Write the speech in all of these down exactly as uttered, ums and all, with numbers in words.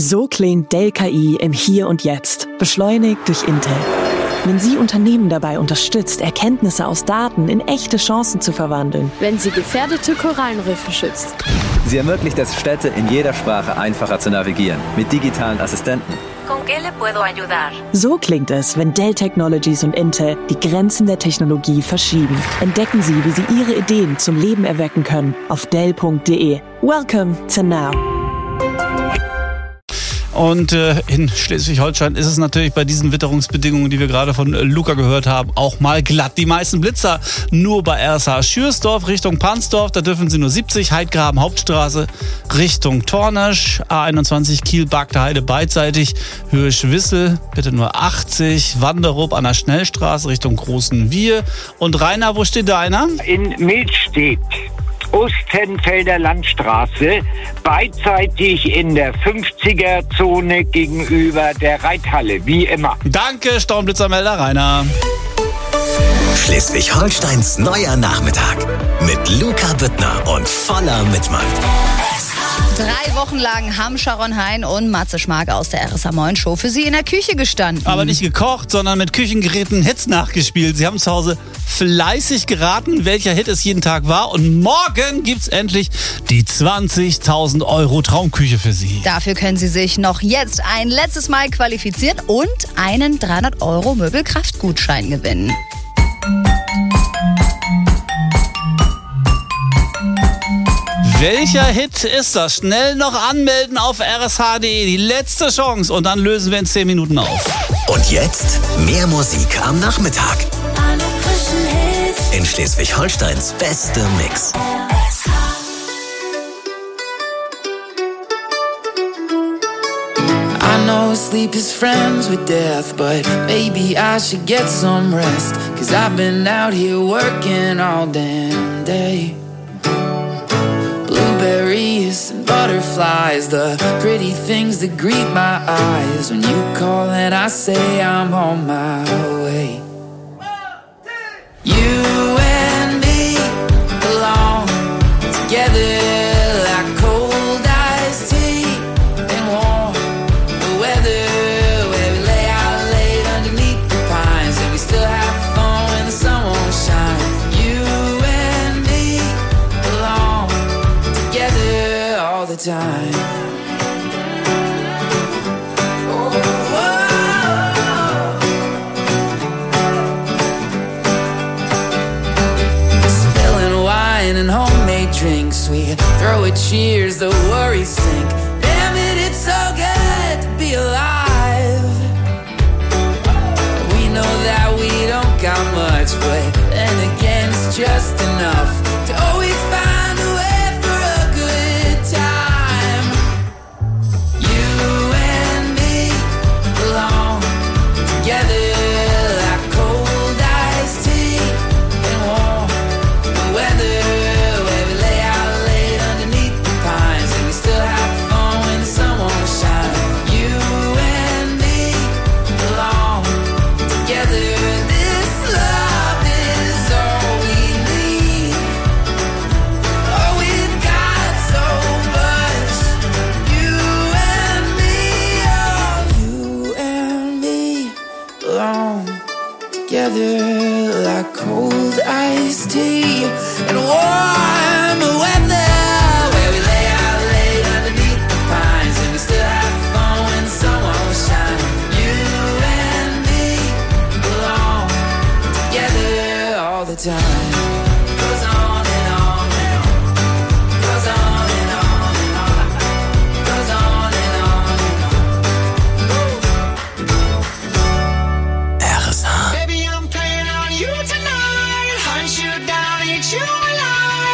So klingt Dell K I im Hier und Jetzt, beschleunigt durch Intel. Wenn sie Unternehmen dabei unterstützt, Erkenntnisse aus Daten in echte Chancen zu verwandeln. Wenn sie gefährdete Korallenriffe schützt. Sie ermöglicht es, Städte in jeder Sprache einfacher zu navigieren, mit digitalen Assistenten. ¿Con qué le puedo ayudar? So klingt es, wenn Dell Technologies und Intel die Grenzen der Technologie verschieben. Entdecken Sie, wie Sie Ihre Ideen zum Leben erwecken können auf dell punkt de. Welcome to Now. Und äh, in Schleswig-Holstein ist es natürlich bei diesen Witterungsbedingungen, die wir gerade von äh, Luca gehört haben, auch mal glatt. Die meisten Blitzer nur bei R S H Schürsdorf Richtung Pansdorf, da dürfen sie nur siebzig, Heidgraben Hauptstraße Richtung Tornesch, A einundzwanzig Kiel-Bagde Heide beidseitig, Höhe Schwissel bitte nur achtzig, Wanderup an der Schnellstraße Richtung Großen Wier. Und Rainer, wo steht da einer? In Milstedt. Ostenfelder Landstraße, beidseitig in der fünfziger-Zone gegenüber der Reithalle, wie immer. Danke, Sturmblitzermelder Rainer. Schleswig-Holsteins neuer Nachmittag mit Luca Büttner und voller Mitmacht. Drei Wochen lang haben Sharon Hein und Matze Schmark aus der R S H Moin Show für Sie in der Küche gestanden. Aber nicht gekocht, sondern mit Küchengeräten Hits nachgespielt. Sie haben zu Hause fleißig geraten, welcher Hit es jeden Tag war. Und morgen gibt's endlich die zwanzigtausend Euro Traumküche für Sie. Dafür können Sie sich noch jetzt ein letztes Mal qualifizieren und einen dreihundert Euro Möbelkraftgutschein gewinnen. Welcher Hit ist das? Schnell noch anmelden auf r s h punkt de. Die letzte Chance und dann lösen wir in zehn Minuten auf. Und jetzt mehr Musik am Nachmittag. In Schleswig-Holsteins beste Mix. I know sleep is friends with death, but maybe I should get some rest. Cause I've been out here working all damn day. Blueberries and butterflies, the pretty things that greet my eyes. When you call and I say I'm on my way. You and me belong together like cold iced tea and warm the weather, where we lay out late underneath the pines and we still have fun when the sun won't shine. You and me belong together all the time. And homemade drinks, we throw a cheers, the worries sink. Damn it, it's so good to be alive. We know that we don't got much, but then again it's just enough to always find a way for a good time. You and me belong together like cold iced tea and warm the weather. Together like cold iced tea and warm weather, where we lay out late underneath the pines and we still have fun when the sun won't shine. You and me belong together all the time. Goes on and on and on. Goes on and on and on. Goes on and on and on. R S H. You tonight, hunt you down, eat you alive.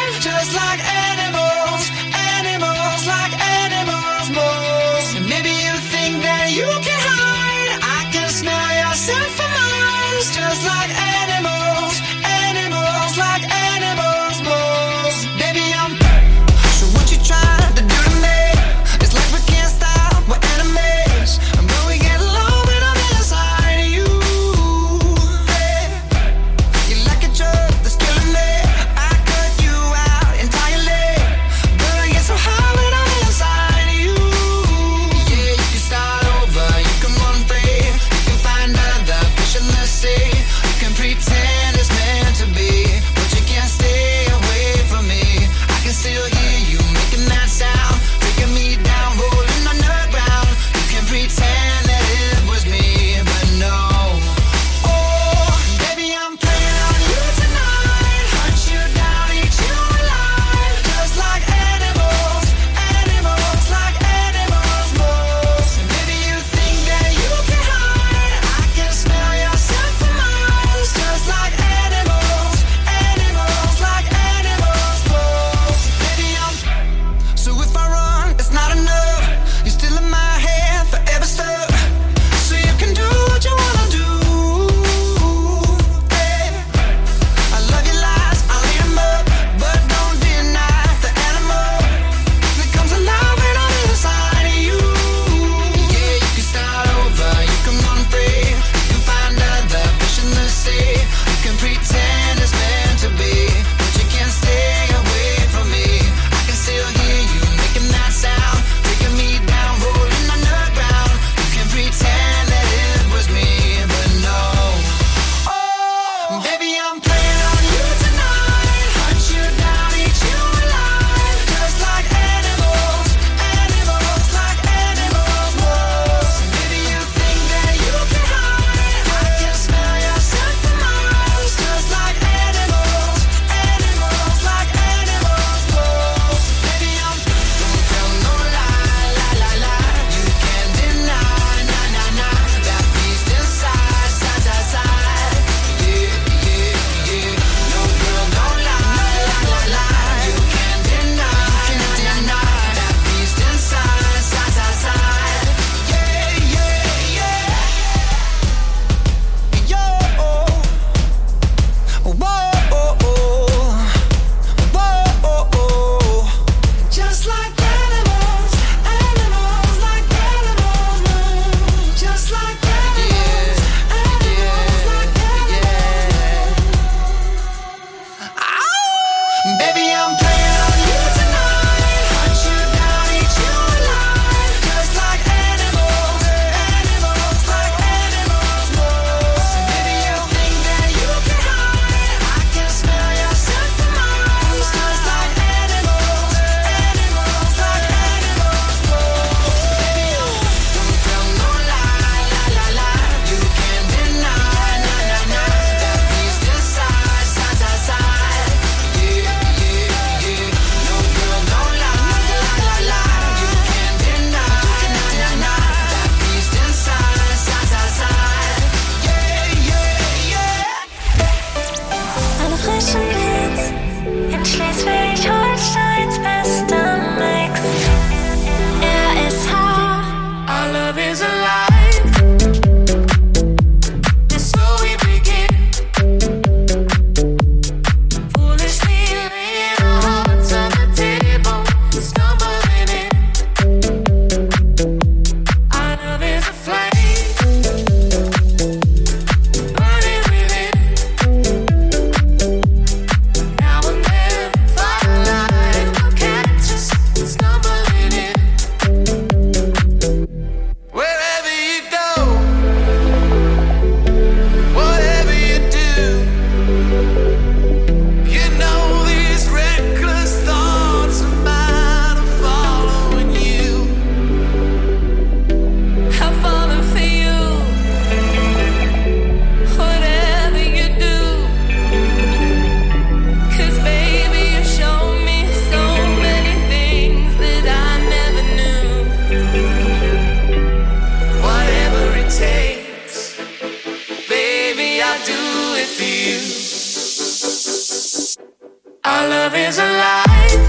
is alive.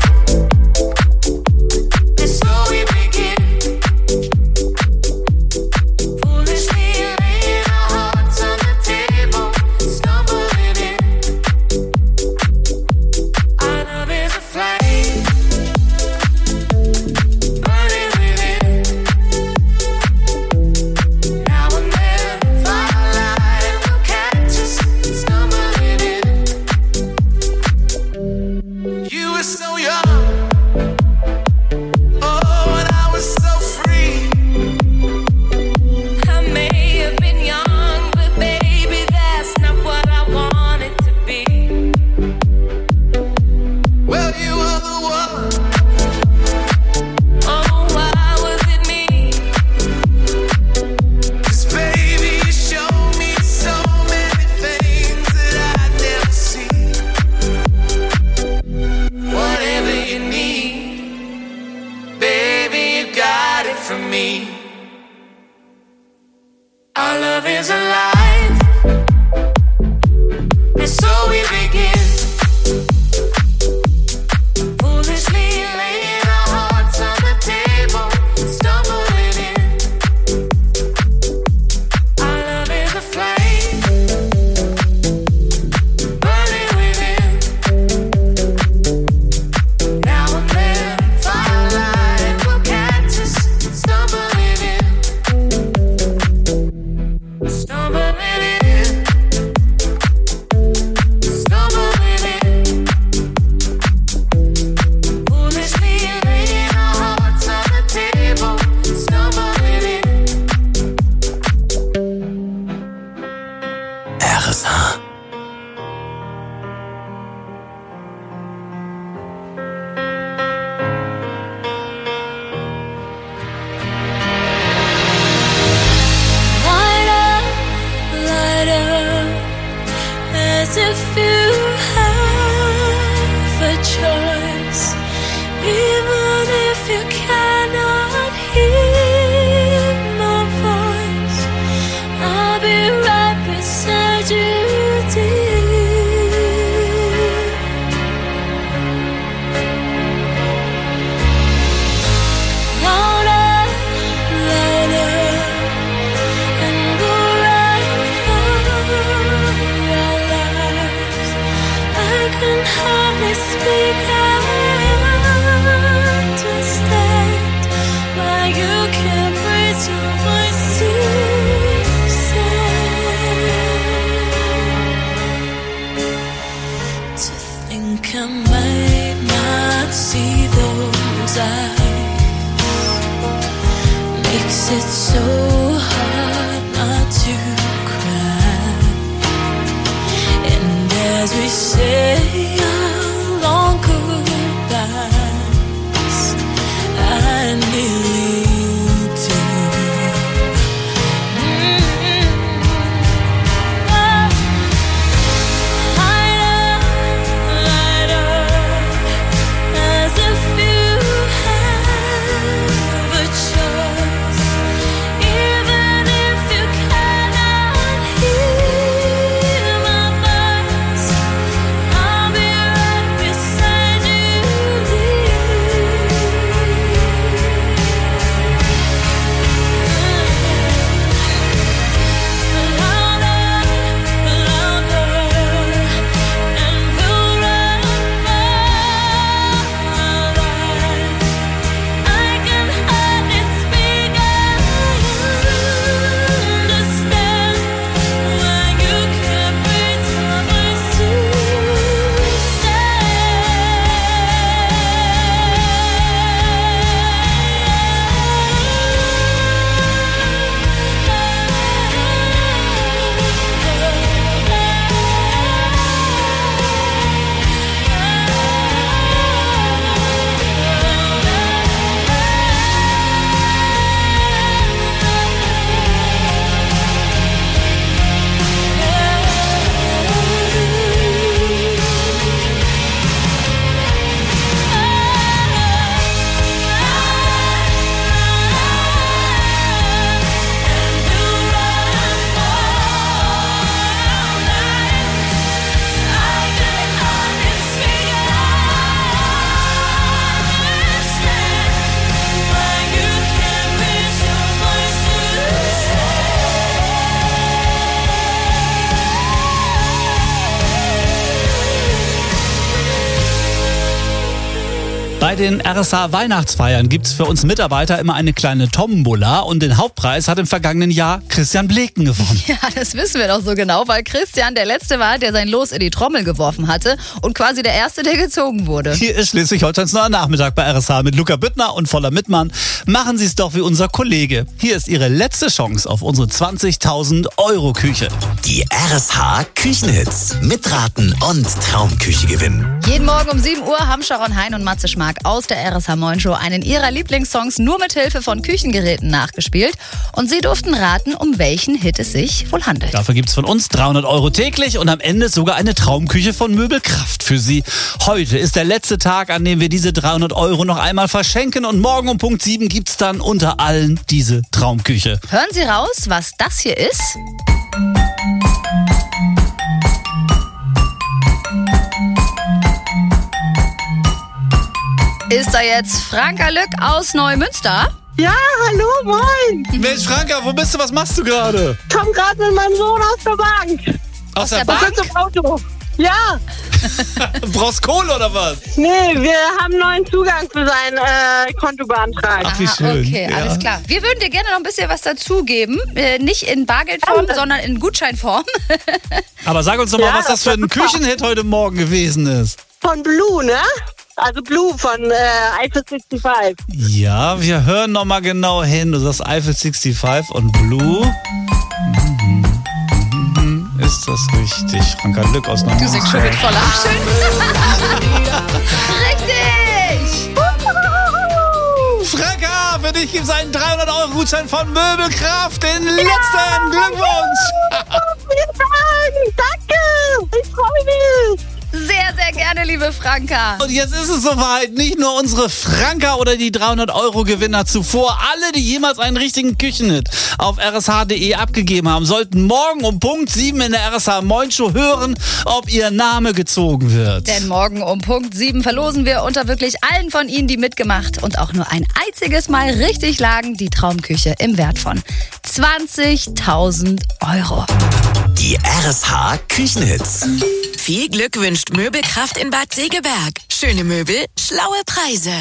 And so we begin. Foolishly laying our hearts on the table, stumbling in. Our love is a flame, burning within. Now and then, firelight will catch us stumbling in. You were so young, oh, and I was so free. I may have been young, but baby, that's not what I wanted to be. Well, you were the one. Oh, why was it me? 'Cause baby, you showed me so many things that I'd never see. Whatever you need, baby, you got it from me. Our love is alive, and so we begin. Foolishly laying our hearts on the table, stumbling in. Our love is a flame, burning within. Now and then, firelight will catch us stumbling in. Stumbling in. Stumbling in. Foolishly laying our hearts on the table, stumbling in. R S H. Light up, light up, as if you have a choice. Even if you cannot hear my voice, I'll be right beside you, dear. Louder, louder, and go right for our lives. I can hardly speak, I understand why you can't raise your voice to say. To think I might not see those eyes makes it so hard not to cry. And as we say our long goodbyes, I need to. Mm. Light up, light up, as if you have a choice. Even if you cannot hear my voice, Bei den R S A-Weihnachtsfeiern gibt es für uns Mitarbeiter immer eine kleine Tombola und den Hauptpreis hat im vergangenen Jahr Christian Bleken gewonnen. Ja, das wissen wir doch so genau, weil Christian der Letzte war, der sein Los in die Trommel geworfen hatte und quasi der Erste, der gezogen wurde. Hier ist Schleswig-Holsteins neuer Nachmittag bei R S H mit Luca Büttner und Voller Mittmann. Machen Sie es doch wie unser Kollege. Hier ist Ihre letzte Chance auf unsere zwanzigtausend Euro Küche. Die R S H Küchenhits. Mitraten und Traumküche gewinnen. Jeden Morgen um sieben Uhr haben Sharon Hein und Matze Schmark aus der R S H Moin Show einen ihrer Lieblingssongs nur mit Hilfe von Küchengeräten nachgespielt. Und sie durften raten, um welchen Hit es sich wohl handelt. Dafür gibt's von uns dreihundert Euro täglich und am Ende sogar eine Traumküche von Möbelkraft für Sie. Heute ist der letzte Tag, an dem wir diese dreihundert Euro noch einmal verschenken und morgen um Punkt sieben gibt's dann unter allen diese Traumküche. Hören Sie raus, was das hier ist? Ist da jetzt Franka Lück aus Neumünster? Ja, hallo, moin. Mensch, Franka, wo bist du? Was machst du gerade? Ich komm gerade mit meinem Sohn aus der Bank. Aus, aus der, der Bank? Bank? Ich sitze im Auto. Ja. Brauchst Kohle oder was? Nee, wir haben neuen Zugang für sein äh, Konto beantragt. Ach, wie schön. Okay, ja. alles klar. Wir würden dir gerne noch ein bisschen was dazugeben. Äh, nicht in Bargeldform, Danke. sondern in Gutscheinform. Aber sag uns doch mal, Ja, was das für ein das war super. Küchenhit heute Morgen gewesen ist. Von Blue, ne? Also Blue von äh, Eiffel sechsundsiebzig. Ja, wir hören noch mal genau hin. Du sagst Eiffel sechsundsiebzig und Blue. Mhm, mhm, mhm. Ist das richtig? Franka Lück aus Du singst schon mit Neumünster. voller Abschön. Richtig! Franka, für dich gibt es einen dreihundert Euro Gutschein von Möbelkraft. Den letzten Glückwunsch. Vielen Dank, danke. Ich freue mich. Sehr, sehr gerne, liebe Franka. Und jetzt ist es soweit. Nicht nur unsere Franka oder die dreihundert Euro Gewinner zuvor. Alle, die jemals einen richtigen Küchenhit auf r s h punkt d e abgegeben haben, sollten morgen um Punkt sieben in der R S H Moin Show hören, ob ihr Name gezogen wird. Denn morgen um Punkt sieben verlosen wir unter wirklich allen von Ihnen, die mitgemacht und auch nur ein einziges Mal richtig lagen, die Traumküche im Wert von zwanzigtausend Euro. Die R S H Küchenhits. Viel Glück wünscht Möbelkraft in Bad Segeberg. Schöne Möbel, schlaue Preise.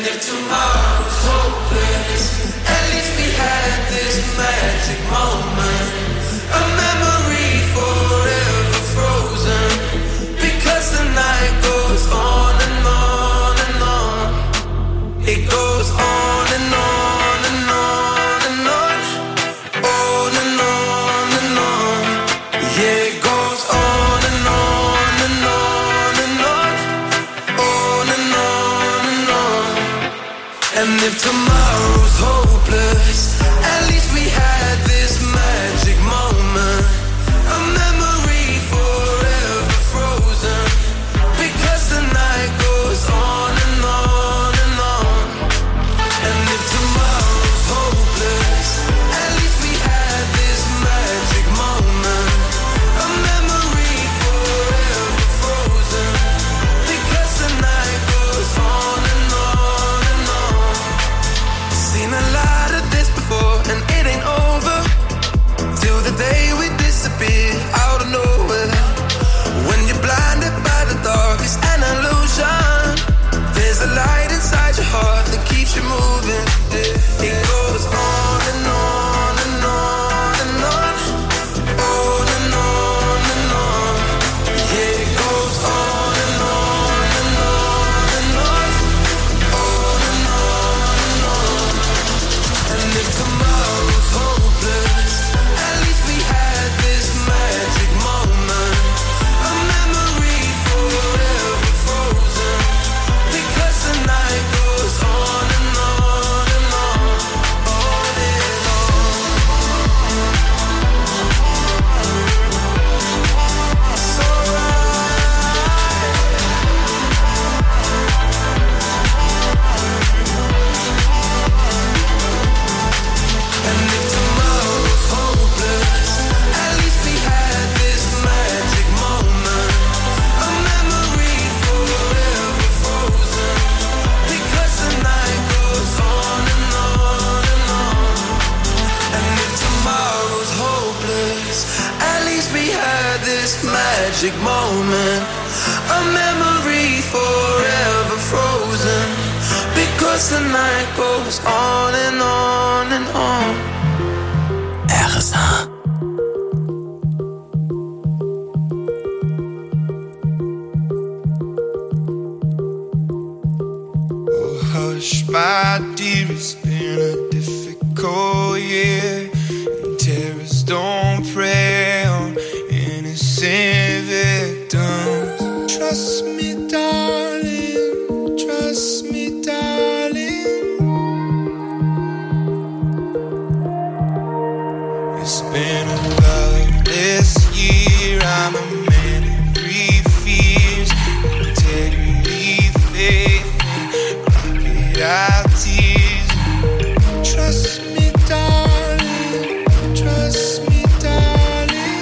And if tomorrow's hopeless, at least we had this magic moment. A memory forever frozen. Because the night goes on and on and on. And if tomorrow's hopeless, at least we had this magic moment. A memory forever frozen. Because the night goes on and on and on. Seen a lot of this before, and it ain't over till the day we disappear out of nowhere. When you're blinded by the dark, it's an illusion. There's a light inside your heart that keeps you moving. It goes on and on and on and on, on and on and on. Yeah, it goes on and on and on and on, on and on and on. And if tomorrow's hopeless, at least we had this magic moment. A memory forever frozen. Because the night goes on and on and on, on and on. It's alright. And if tomorrow's hopeless, at least we had this magic moment. A memory forever frozen. Because the night goes on and on and on. And if tomorrow's hopeless, at least we had this magic moment. A memory forever frozen. Cause the night goes on and on and on. R S H. Oh, hush, my dear, it's been a difficult year. And terrorists don't prey on innocent victims. Trust me, darling, trust me, darling. It's been a loveless year. I'm a man of three fears: integrity, faith, and crocodile tears. Trust me, darling, trust me, darling.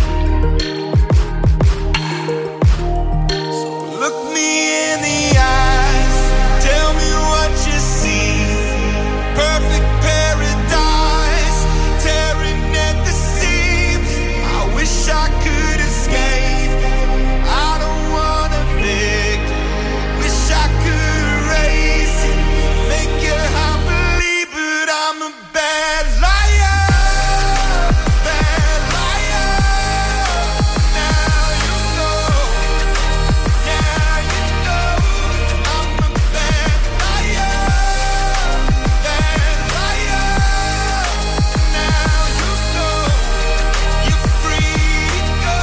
So look me in the eyes, tell me what you see. Perfect paradise, tearing at the seams. I wish I could escape. I don't wanna victim. Wish I could erase it, make your heart believe, but I'm a bad liar, bad liar. Now you know, now you know, I'm a bad liar, bad liar. Now you know, you're free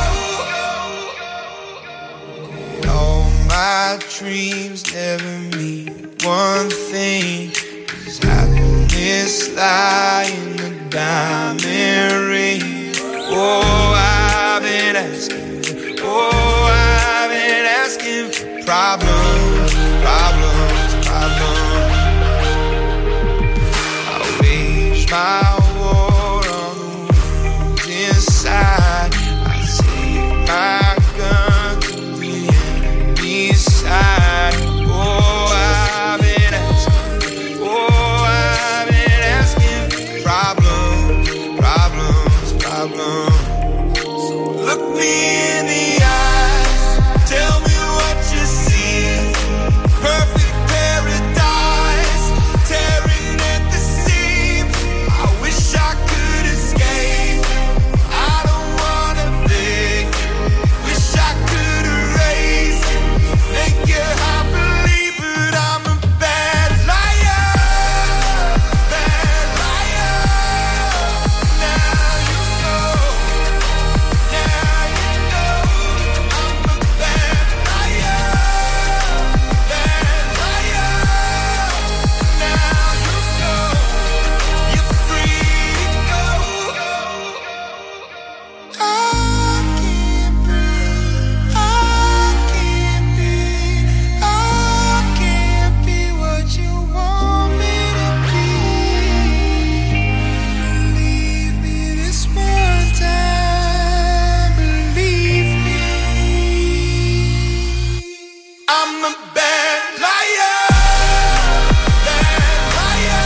to go. All my dreams never mean one thing. Is happiness lie in the diamond ring? Oh, I've been asking, oh, I've been asking for problems, problems, problems. I wage my war on the wounds inside. I take my gun to the enemy's side. Oh, I've been asking, oh, I've been asking for problems, problems, problems. So look me in the eyes, tell me what you see. Perfect paradise, tearing at the seams. I wish I could escape. I don't wanna think. Wish I could erase it, make your heart believe, but I'm a bad liar, bad liar. Now you know, now you know, I'm a bad liar, bad liar. Now you know, you're free to go. I can't breathe, I can't be, I can't be what you want me to be. Believe me this one time, believe me. I'm a bad liar, bad liar.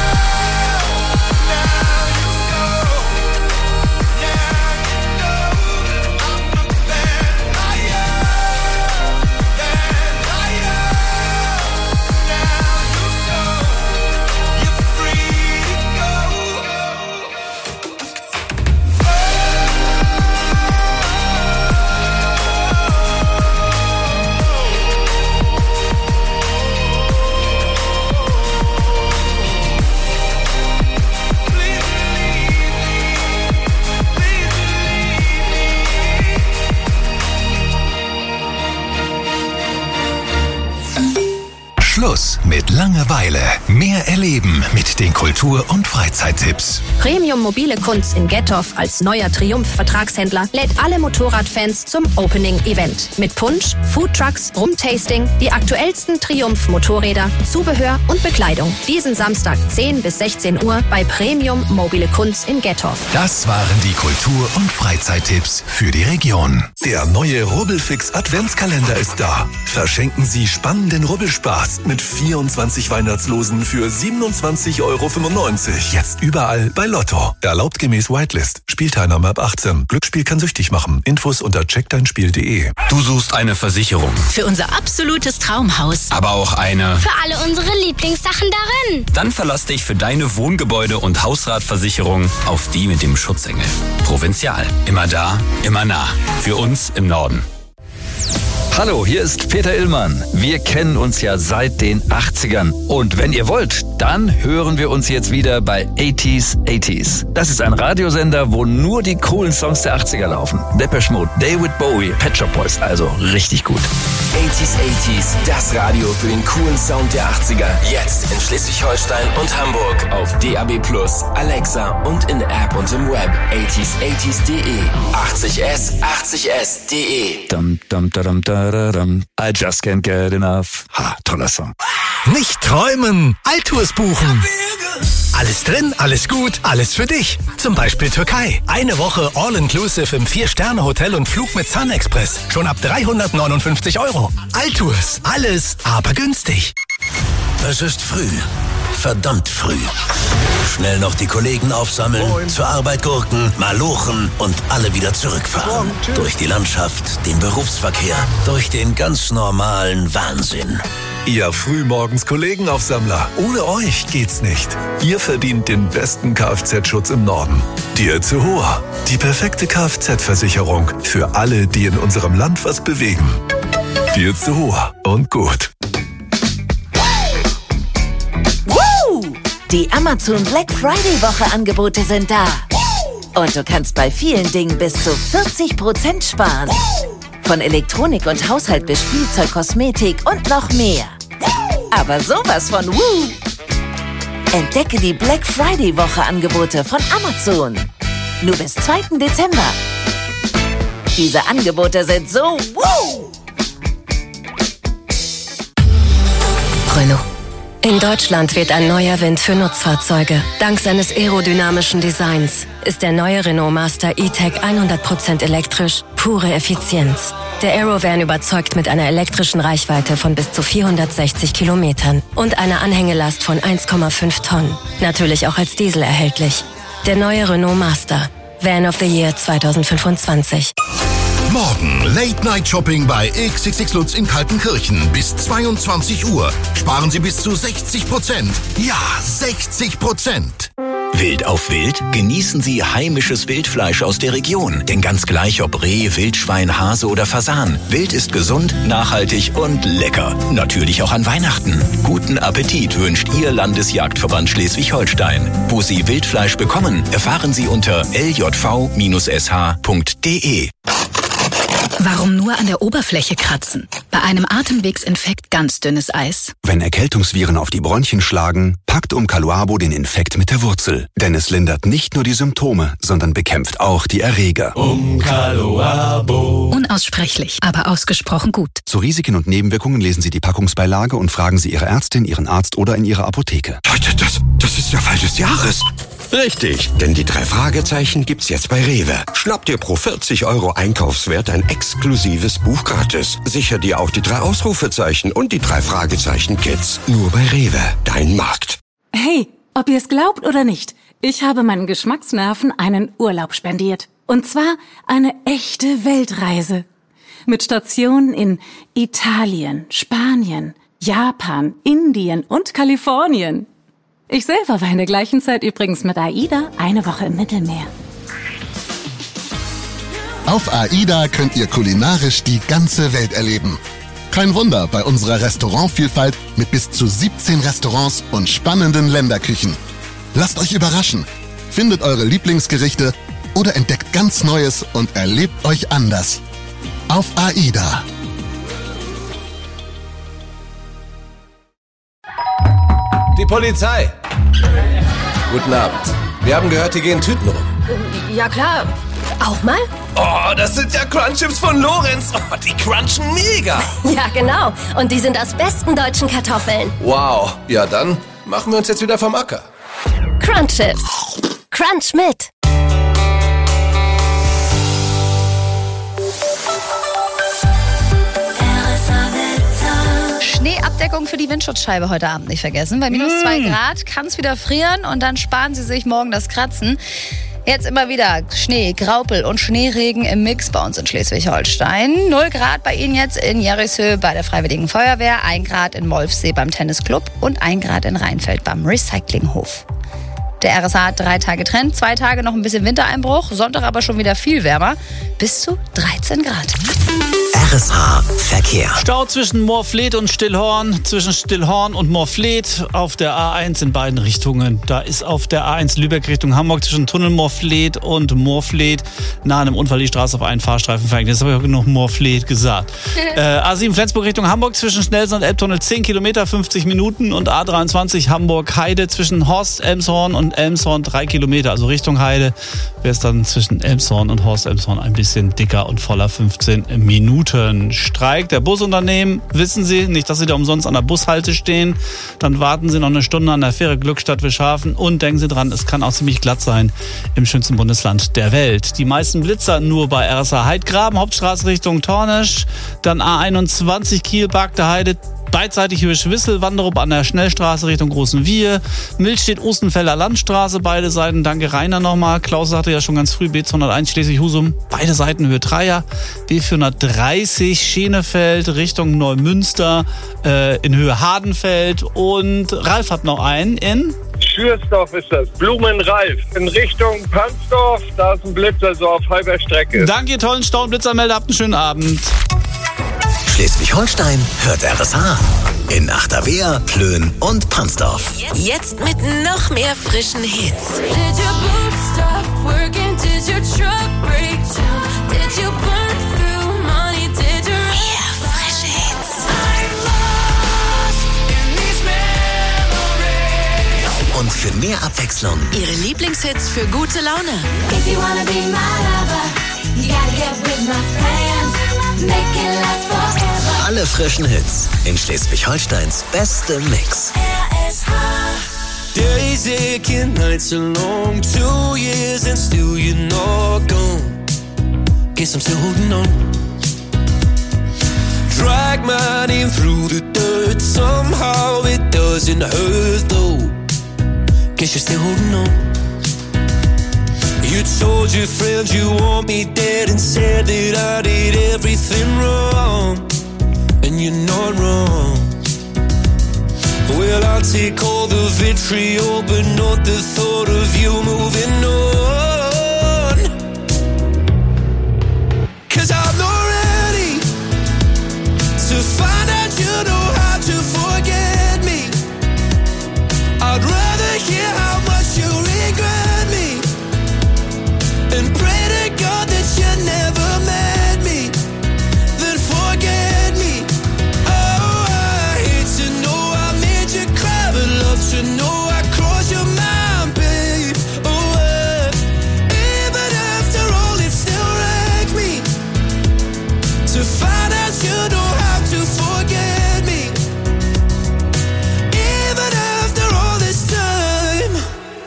Now you know, now you know, I'm a bad liar, bad liar. Now you know, you're free to go. Schluss mit Langeweile. Mehr erleben mit den Kultur- und Freizeittipps. Premium Mobile Kunst in Gettorf als neuer Triumph-Vertragshändler lädt alle Motorradfans zum Opening-Event. Mit Punsch, Foodtrucks, Rumtasting, die aktuellsten Triumph-Motorräder, Zubehör und Bekleidung. Diesen Samstag zehn bis sechzehn Uhr bei Premium Mobile Kunst in Gettorf. Das waren die Kultur- und Freizeittipps für die Region. Der neue Rubbelfix Adventskalender ist da. Verschenken Sie spannenden Rubbelspaß mit vierundzwanzig fünfundzwanzig Weihnachtslosen für siebenundzwanzig Euro fünfundneunzig. Jetzt überall bei Lotto. Erlaubt gemäß Whitelist. Spielteilnahme ab achtzehn. Glücksspiel kann süchtig machen. Infos unter check dein spiel punkt de. Du suchst eine Versicherung. Für unser absolutes Traumhaus. Aber auch eine... Für alle unsere Lieblingssachen darin. Dann verlass dich für deine Wohngebäude- und Hausratversicherung auf die mit dem Schutzengel. Provinzial. Immer da, immer nah. Für uns im Norden. Hallo, hier ist Peter Illmann. Wir kennen uns ja seit den achtzigern. Und wenn ihr wollt, dann hören wir uns jetzt wieder bei achtziger achtziger. Das ist ein Radiosender, wo nur die coolen Songs der achtziger laufen. Depeche Mode, David Bowie, Pet Shop Boys, also richtig gut. achtziger achtziger, das Radio für den coolen Sound der achtziger. Jetzt in Schleswig-Holstein und Hamburg auf D A B plus, Alexa und in App und im Web. achtziger achtziger punkt de. achtzig S, achtzig S punkt de. Dum, dum, dum, dum. I just can't get enough. Ha, toller Song. Nicht träumen, Altours buchen. Alles drin, alles gut, alles für dich. Zum Beispiel Türkei. Eine Woche All-Inclusive im vier-Sterne-Hotel und Flug mit Sun Express. Schon ab dreihundertneunundfünfzig Euro. Altours, alles, aber günstig. Es ist früh. Verdammt früh. Schnell noch die Kollegen aufsammeln, Moin. Zur Arbeit gurken, malochen und alle wieder zurückfahren. Moin, durch die Landschaft, den Berufsverkehr, durch den ganz normalen Wahnsinn. Ihr frühmorgens Kollegenaufsammler, ohne euch geht's nicht. Ihr verdient den besten Kfz-Schutz im Norden. Dir zu Hoher. Die perfekte Kfz-Versicherung für alle, die in unserem Land was bewegen. Dir zu Hoher und gut. Die Amazon Black Friday Woche Angebote sind da. Und du kannst bei vielen Dingen bis zu vierzig Prozent sparen. Von Elektronik und Haushalt bis Spielzeug, Kosmetik und noch mehr. Aber sowas von Woo! Entdecke die Black Friday Woche Angebote von Amazon. Nur bis zweiten Dezember. Diese Angebote sind so Woo! Renault. In Deutschland weht ein neuer Wind für Nutzfahrzeuge. Dank seines aerodynamischen Designs ist der neue Renault Master E-Tech hundert Prozent elektrisch, pure Effizienz. Der Aerovan überzeugt mit einer elektrischen Reichweite von bis zu vierhundertsechzig Kilometern und einer Anhängelast von eins Komma fünf Tonnen. Natürlich auch als Diesel erhältlich. Der neue Renault Master. Van of the Year zweitausendfünfundzwanzig. Morgen Late-Night-Shopping bei X X X Lutz in Kaltenkirchen bis zweiundzwanzig Uhr. Sparen Sie bis zu sechzig Prozent. Ja, sechzig Prozent. Wild auf Wild? Genießen Sie heimisches Wildfleisch aus der Region. Denn ganz gleich ob Reh, Wildschwein, Hase oder Fasan. Wild ist gesund, nachhaltig und lecker. Natürlich auch an Weihnachten. Guten Appetit wünscht Ihr Landesjagdverband Schleswig-Holstein. Wo Sie Wildfleisch bekommen, erfahren Sie unter l j v Bindestrich s h punkt d e. Warum nur an der Oberfläche kratzen? Bei einem Atemwegsinfekt ganz dünnes Eis. Wenn Erkältungsviren auf die Bronchien schlagen, packt Umcaluabo den Infekt mit der Wurzel. Denn es lindert nicht nur die Symptome, sondern bekämpft auch die Erreger. Umcaluabo. Unaussprechlich, aber ausgesprochen gut. Zu Risiken und Nebenwirkungen lesen Sie die Packungsbeilage und fragen Sie Ihre Ärztin, Ihren Arzt oder in Ihrer Apotheke. Leute, das, das ist der Fall des Jahres. Richtig, denn die drei Fragezeichen gibt's jetzt bei Rewe. Schnapp dir pro vierzig Euro Einkaufswert ein exklusives Buch gratis. Sicher dir auch die drei Ausrufezeichen und die drei Fragezeichen Kids. Nur bei Rewe, dein Markt. Hey, ob ihr es glaubt oder nicht, ich habe meinen Geschmacksnerven einen Urlaub spendiert. Und zwar eine echte Weltreise. Mit Stationen in Italien, Spanien, Japan, Indien und Kalifornien. Ich selber war in der gleichen Zeit übrigens mit AIDA eine Woche im Mittelmeer. Auf AIDA könnt ihr kulinarisch die ganze Welt erleben. Kein Wunder bei unserer Restaurantvielfalt mit bis zu siebzehn Restaurants und spannenden Länderküchen. Lasst euch überraschen. Findet eure Lieblingsgerichte oder entdeckt ganz Neues und erlebt euch anders. Auf AIDA. Die Polizei. Guten Abend. Wir haben gehört, hier gehen Tüten rum. Ja klar. Auch mal? Oh, das sind ja Crunchips von Lorenz. Oh, die crunchen mega. Ja, genau. Und die sind aus besten deutschen Kartoffeln. Wow. Ja, dann machen wir uns jetzt wieder vom Acker. Crunchips. Crunch mit. Schneeabdeckung Packung für die Windschutzscheibe heute Abend nicht vergessen. Bei minus zwei Mm. Grad kann es wieder frieren und dann sparen Sie sich morgen das Kratzen. Jetzt immer wieder Schnee, Graupel und Schneeregen im Mix bei uns in Schleswig-Holstein. null Grad bei Ihnen jetzt in Jerishöhe bei der Freiwilligen Feuerwehr, ein Grad in Wolfsee beim Tennisclub und ein Grad in Rheinfeld beim Recyclinghof. Der R S A hat drei Tage Trend, zwei Tage noch ein bisschen Wintereinbruch, Sonntag aber schon wieder viel wärmer, bis zu dreizehn Grad. R S H Verkehr. Stau zwischen Moorfleet und Stillhorn, zwischen Stillhorn und Moorfleet auf der A eins in beiden Richtungen. Da ist auf der A eins Lübeck Richtung Hamburg zwischen Tunnel Moorfleet und Moorfleet nach einem Unfall die Straße auf einen Fahrstreifen verhängt. Jetzt habe ich auch genug Moorfleet gesagt. äh, A sieben Flensburg Richtung Hamburg zwischen Schnellsen und Elbtunnel zehn Kilometer, fünfzig Minuten und A dreiundzwanzig Hamburg Heide zwischen Horst Elmshorn und Elmshorn drei Kilometer. Also Richtung Heide wäre es dann zwischen Elmshorn und Horst Elmshorn ein bisschen dicker und voller, fünfzehn Minuten. Streik der Busunternehmen, wissen Sie, nicht, dass Sie da umsonst an der Bushalte stehen, dann warten Sie noch eine Stunde an der Fähre Glückstadt Wischhafen und denken Sie dran, es kann auch ziemlich glatt sein im schönsten Bundesland der Welt. Die meisten Blitzer nur bei R S A Heidgraben, Hauptstraße Richtung Tornisch, dann A einundzwanzig Kiel, Bagde Heide, beidseitig über Schwissel, Wanderup an der Schnellstraße Richtung Großen Wier, Milchstedt, Ostenfelder Landstraße, beide Seiten, danke Rainer nochmal, Klaus sagte ja schon ganz früh, B zweihunderteins Schleswig-Husum, beide Seiten Höhe Dreier, B vierhundertdreißig Schenefeld Richtung Neumünster, äh, in Höhe Hardenfeld und Ralf hat noch einen in... Schürsdorf ist das, Blumenralf, in Richtung Pansdorf, da ist ein Blitzer so auf halber Strecke. Danke, ihr tollen Stau- und Blitzermelder, habt einen schönen Abend. Schleswig-Holstein hört R S H. In Achterwehr, Plön und Pansdorf. Jetzt mit noch mehr frischen Hits. Did your boots stop working? Did your truck break down? Did you burn through money? Did you Mehr frische Hits. I'm lost in these memories. Und für mehr Abwechslung Ihre Lieblingshits für gute Laune. If you wanna be my lover, you gotta get with my friends. Make it last forever. alle frischen Hits in Schleswig-Holsteins bestem Mix. R S H. Days aching, nights are long, two years and still you're not gone. Guess I'm still holding on. Drag my name through the dirt, somehow it doesn't hurt though. Guess you're still holding on. You told your friends you want me dead and said that I did everything wrong. And you're not wrong. Well, I'll take all the vitriol, but not the thought of you moving on. 'Cause I'm not ready to find out you know how to forget me. I'd rather hear how much you regret me and pray to God that you never met me, then forget me. Oh, I hate to know I made you cry, but love to know I crossed your mind, babe. Oh, uh, even after all, it still wrecks me to find out you know how to forget me. Even after all this time,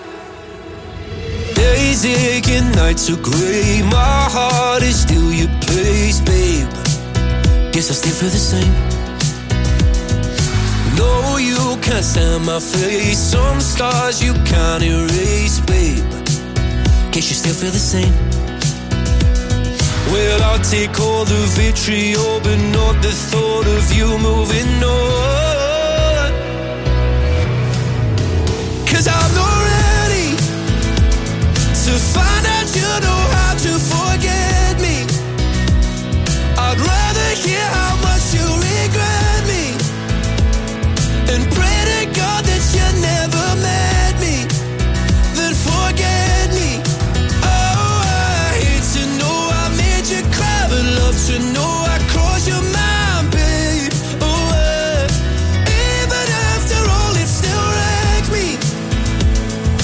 days aching, nights are gray. My heart is still your place, babe. Guess I still feel the same. No, you can't stand my face. Some scars you can't erase, babe. Guess you still feel the same. Well, I'll take all the vitriol, but not the thought of you moving on. 'Cause I'm not ready to find out you know how to forget me. I'd rather hear how much you regret me and pray to God that you never met me, then forget me. Oh, I hate to know I made you cry, but love to know I crossed your mind, babe. Oh, uh, even after all, it still wrecks me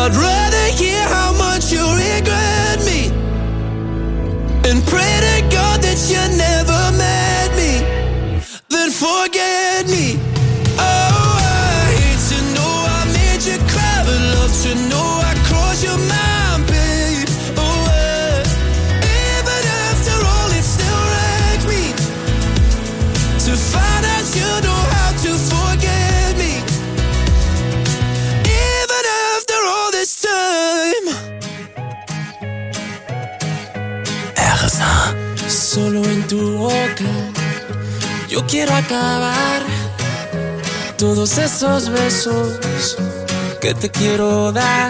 I'd rather hear how much you regret me and pray to God that you never met me than forget me. Oh, I hate to know I made you cry, but love to know I crossed your mind, babe. Oh, uh, even after all, it still wrecks me to find out you know how to forget me. Even after all this time. R S A. Solo en tu boca yo quiero acabar todos esos besos que te quiero dar.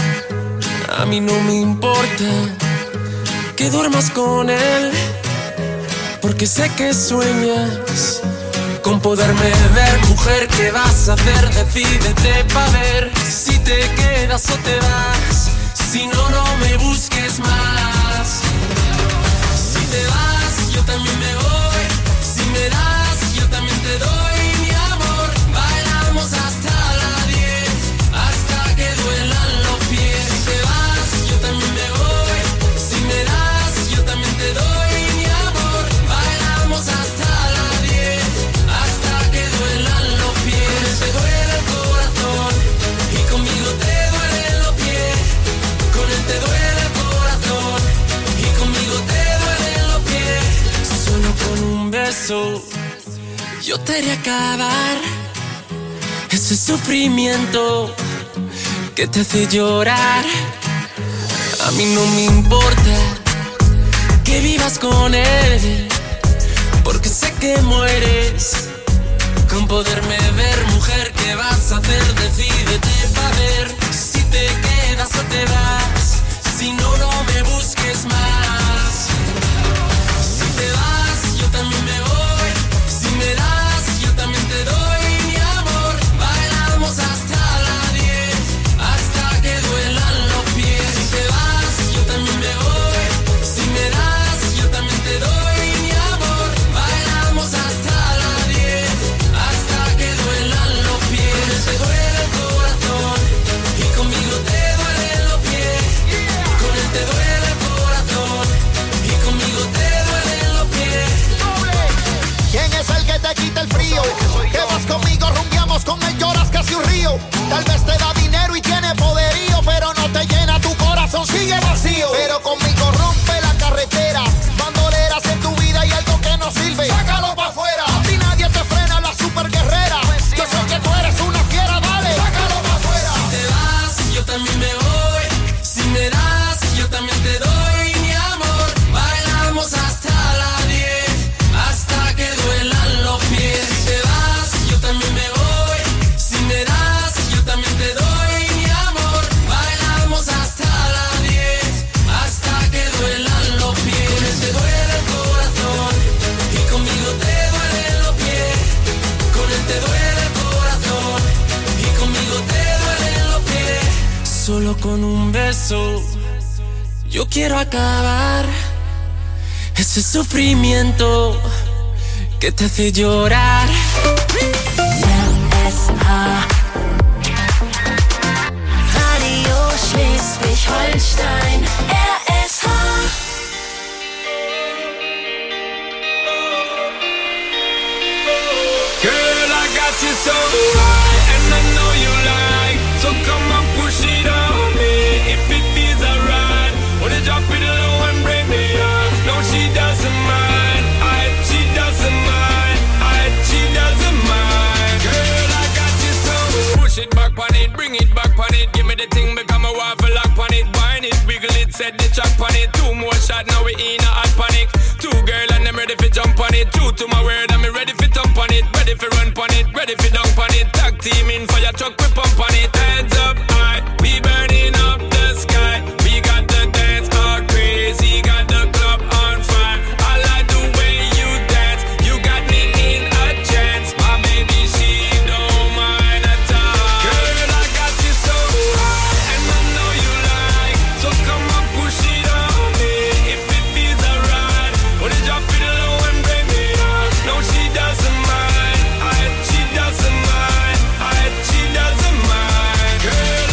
A mí no me importa que duermas con él, porque sé que sueñas con poderme ver. Mujer, ¿qué vas a hacer? Decídete pa' ver si te quedas o te vas. Si no, no me busques más. Si te vas, yo también me voy. Si me das, yo también te doy mi amor. Bailamos hasta las diez, hasta que duelan los pies. Si te vas, yo también me voy. Si me das, yo también te doy mi amor. Bailamos hasta las diez, hasta que duelan los pies. Te duele el corazón y conmigo te duelen los pies. Con él te duele el corazón y conmigo te duelen los pies. Solo con un beso yo te haré acabar ese sufrimiento que te hace llorar. A mí no me importa que vivas con él, porque sé que mueres con poderme ver. Mujer, ¿qué vas a hacer? Decídete pa' ver si te quedas o te vas. Si no, no me busques más. Si te vas, yo también me voy. Si me das, yo también te doy mi amor. Bailamos hasta las diez, hasta que duelan los pies. Si te vas, yo también me voy. Si me das, yo también te doy mi amor. Bailamos hasta las diez, hasta que duelan los pies. Te duele el corazón y conmigo te duelen los pies. Con él te duele el corazón y conmigo te duelen los pies. ¿Quién es el que te quita el frío? Que vas conmigo, rumbiamos, con él lloras casi un río. Tal vez te da dinero y tiene poderío, pero no te llena tu corazón, sigue vacío. Pero conmigo rompe la carretera, bandoleras en tu vida y algo que no sirve, sácalo pa' afuera. A ti nadie te frena, la super guerrera. Yo sé que tú eres una fiera, dale, sácalo pa' afuera. Si te vas, yo también me voy. Si me das, yo también te doy mi amor. Bailamos hasta las diez, hasta que duelan los pies. Si te vas, yo también me voy. Si me das, yo también te doy mi amor. Bailamos hasta las diez, hasta que duelan los pies. Con él te duele el corazón y conmigo te duelen los pies. Con él te duele el corazón y conmigo te duelen los pies. Solo con un beso yo quiero acabar ese sufrimiento que te hace llorar. R S A Radio Schleswig-Holstein. R S A Girl, I got you so high, and I know you like. So come on, push it on me, if it feels alright. Wanna drop it low and break me off. No, she doesn't mind. I, she doesn't mind. I, she doesn't mind. Girl, I got you so. Push it back on it, bring it back on it. Give me the thing, become a waffle lock on it. Wine it, wiggle it, set the track on it. Two more shots, now we in a hot panic. Two girl and I'm ready for jump on it. True to my word, I'm ready for thump on it. Ready for run on it, ready for dunk on it. Tag team in for your truck, we pump on it. Hands up high, we burning up the sky. We got the dance all crazy, got the club on fire. I like the way you dance, you got me in a trance. My baby, she don't mind at all. Girl, I got you so high, and I know you like. So come on, push it on me, if it feels alright. Wanna drop it low and break me off. No, she doesn't mind. I, she doesn't mind. I, she doesn't mind. Girl,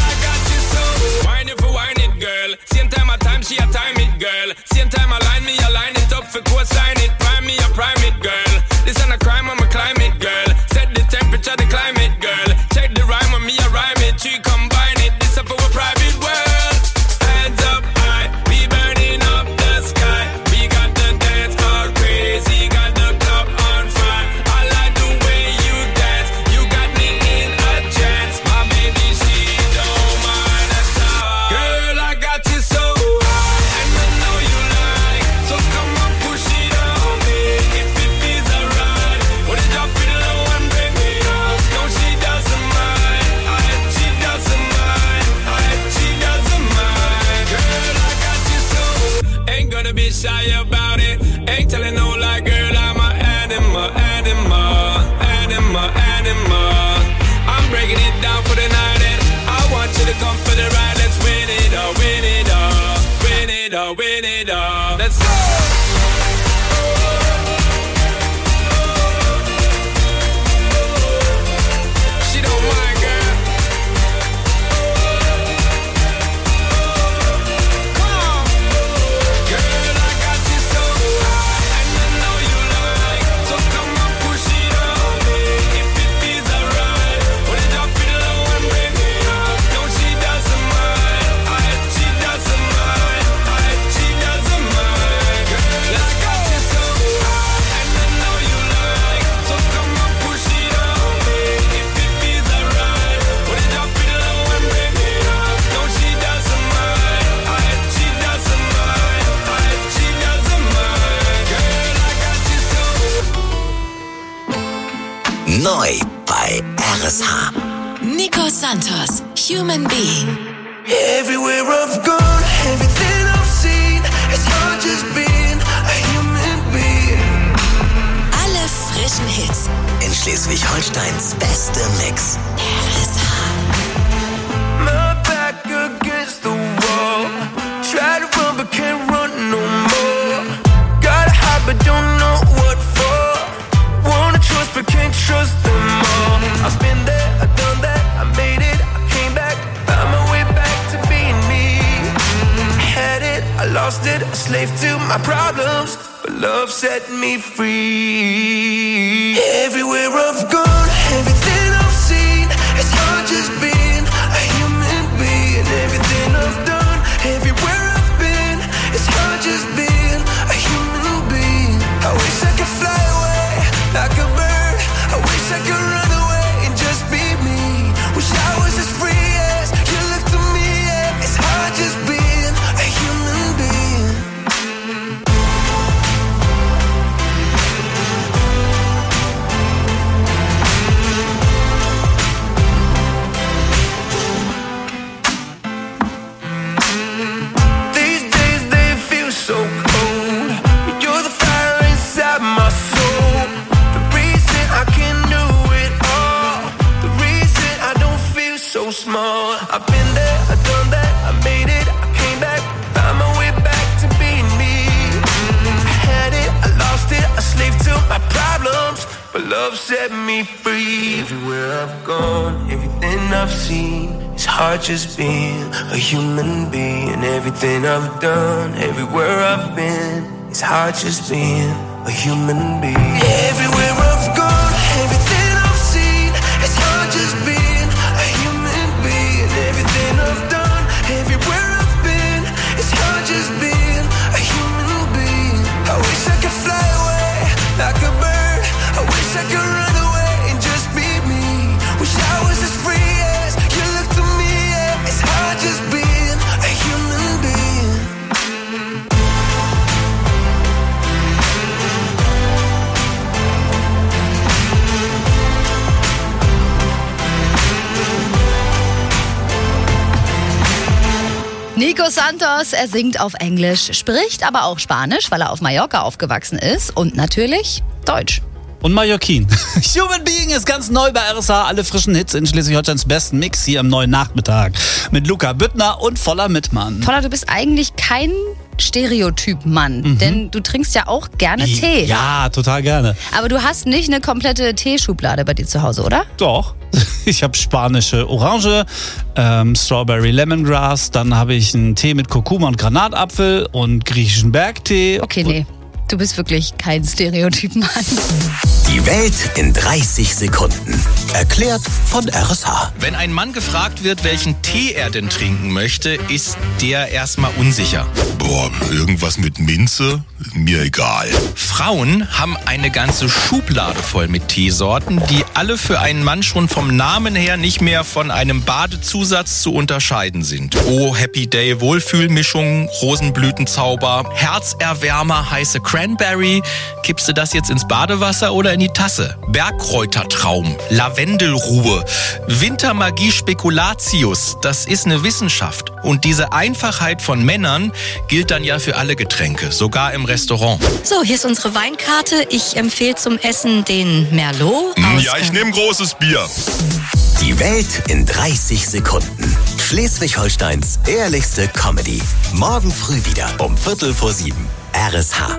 This up our private world. Hands up high, we burning up the sky. We got the dance floor crazy, got the club on fire. I like the way you dance, you got me in a trance. My baby, she don't mind at all. Girl, I got you so high, and I know you like. So come on, push it on me, if it feels alright. Wanna drop it low and bring me up. No, she doesn't mind, I, she doesn't mind, I, she doesn't mind. Girl, I got you so, ain't gonna be shy about it. Ain't telling no lie, girl, I'm a animal, animal, animal, animal. I'm breaking it down for the night and I want you to come for the ride. Let's win it all, win it all, win it all, win it all. Let's go! She don't mind, girl. Come on. Girl, I got you so high, and I know you like. So come on, push it on me, if it feels alright. Wanna drop it low and bring me up. No, she doesn't mind, I, she doesn't mind, I, she doesn't mind. Girl, I got you so high, and I know you like. So come on, push it on me, if it feels alright. Wanna drop it low and bring me up. No, she doesn't mind, I, she doesn't mind, I, she doesn't mind. Girl, I got you so. Neu bei R S H. Nico Santos, Human Being. Everywhere I've gone, everything I've seen, it's hard just being a human being. Alle frischen Hits. In Schleswig-Holsteins beste Mix. My back against the wall. Try to run but can't run no more. Gotta hide but don't know what for. Wanna trust but can't trust them all. I've been there, I've done that, I made it, I came back, found my way back to being me. I had it, I lost it, a slave to my problems, but love set me free. Everywhere I've gone, everything I've seen, it's hard just being a human being. Everything I've done, everywhere I've been, it's hard just being a human being. I wish I could fly away like a bird. I wish I could run away and just be me. Wish I was as free as you look to me. Yeah. It's hard just being a human being. These days they feel so cold, but you're the fire inside my soul. The reason I can do it all, the reason I don't feel so small. I've been there, I've done that, I made it, I came back, found my way back to being me. I had it, I lost it, a slave to my problems, but love set me free. Everywhere I've gone, everything I've seen, it's hard just being a human being. Everything I've done, everywhere I've been, it's hard just being a human being. Everywhere I've gone, everything I've seen, it's hard just being a human being. Everything I've done, everywhere I've been, it's hard just being a human being. I wish I could fly away like a bird. I wish I could run away and just be me. Wish I was as free as you look to me. Yeah. It's hard just being a human being. Nico Santos, er singt auf Englisch, spricht aber auch Spanisch, weil er auf Mallorca aufgewachsen ist und natürlich Deutsch. Und Mallorquin. Human Being ist ganz neu bei R S H. Alle frischen Hits in Schleswig-Holsteins besten Mix hier am neuen Nachmittag. Mit Luca Büttner und Voller Mittmann. Voller, du bist eigentlich kein Stereotyp-Mann, mhm. denn du trinkst ja auch gerne Tee. Ja, total gerne. Aber du hast nicht eine komplette Teeschublade bei dir zu Hause, oder? Doch. Ich habe spanische Orange, ähm, Strawberry Lemongrass, dann habe ich einen Tee mit Kurkuma und Granatapfel und griechischen Bergtee. Okay, nee. Du bist wirklich kein Stereotyp-Mann. Die Welt in dreißig Sekunden. Erklärt von R S H. Wenn ein Mann gefragt wird, welchen Tee er denn trinken möchte, ist der erstmal unsicher. Boah, irgendwas mit Minze? Mir egal. Frauen haben eine ganze Schublade voll mit Teesorten, die alle für einen Mann schon vom Namen her nicht mehr von einem Badezusatz zu unterscheiden sind. Oh, Happy Day, Wohlfühlmischung, Rosenblütenzauber, Herzerwärmer, heiße Cranberry. Kippst du das jetzt ins Badewasser oder in die Tasse? Bergkräutertraum, Lavendelruhe, Wintermagie Spekulatius, das ist eine Wissenschaft. Und diese Einfachheit von Männern gilt dann ja für alle Getränke, sogar im Restaurant. So, hier ist unsere Weinkarte. Ich empfehle zum Essen den Merlot. Mm, ja, ich nehme großes Bier. Die Welt in dreißig Sekunden. Schleswig-Holsteins ehrlichste Comedy. Morgen früh wieder um Viertel vor sieben. R S H.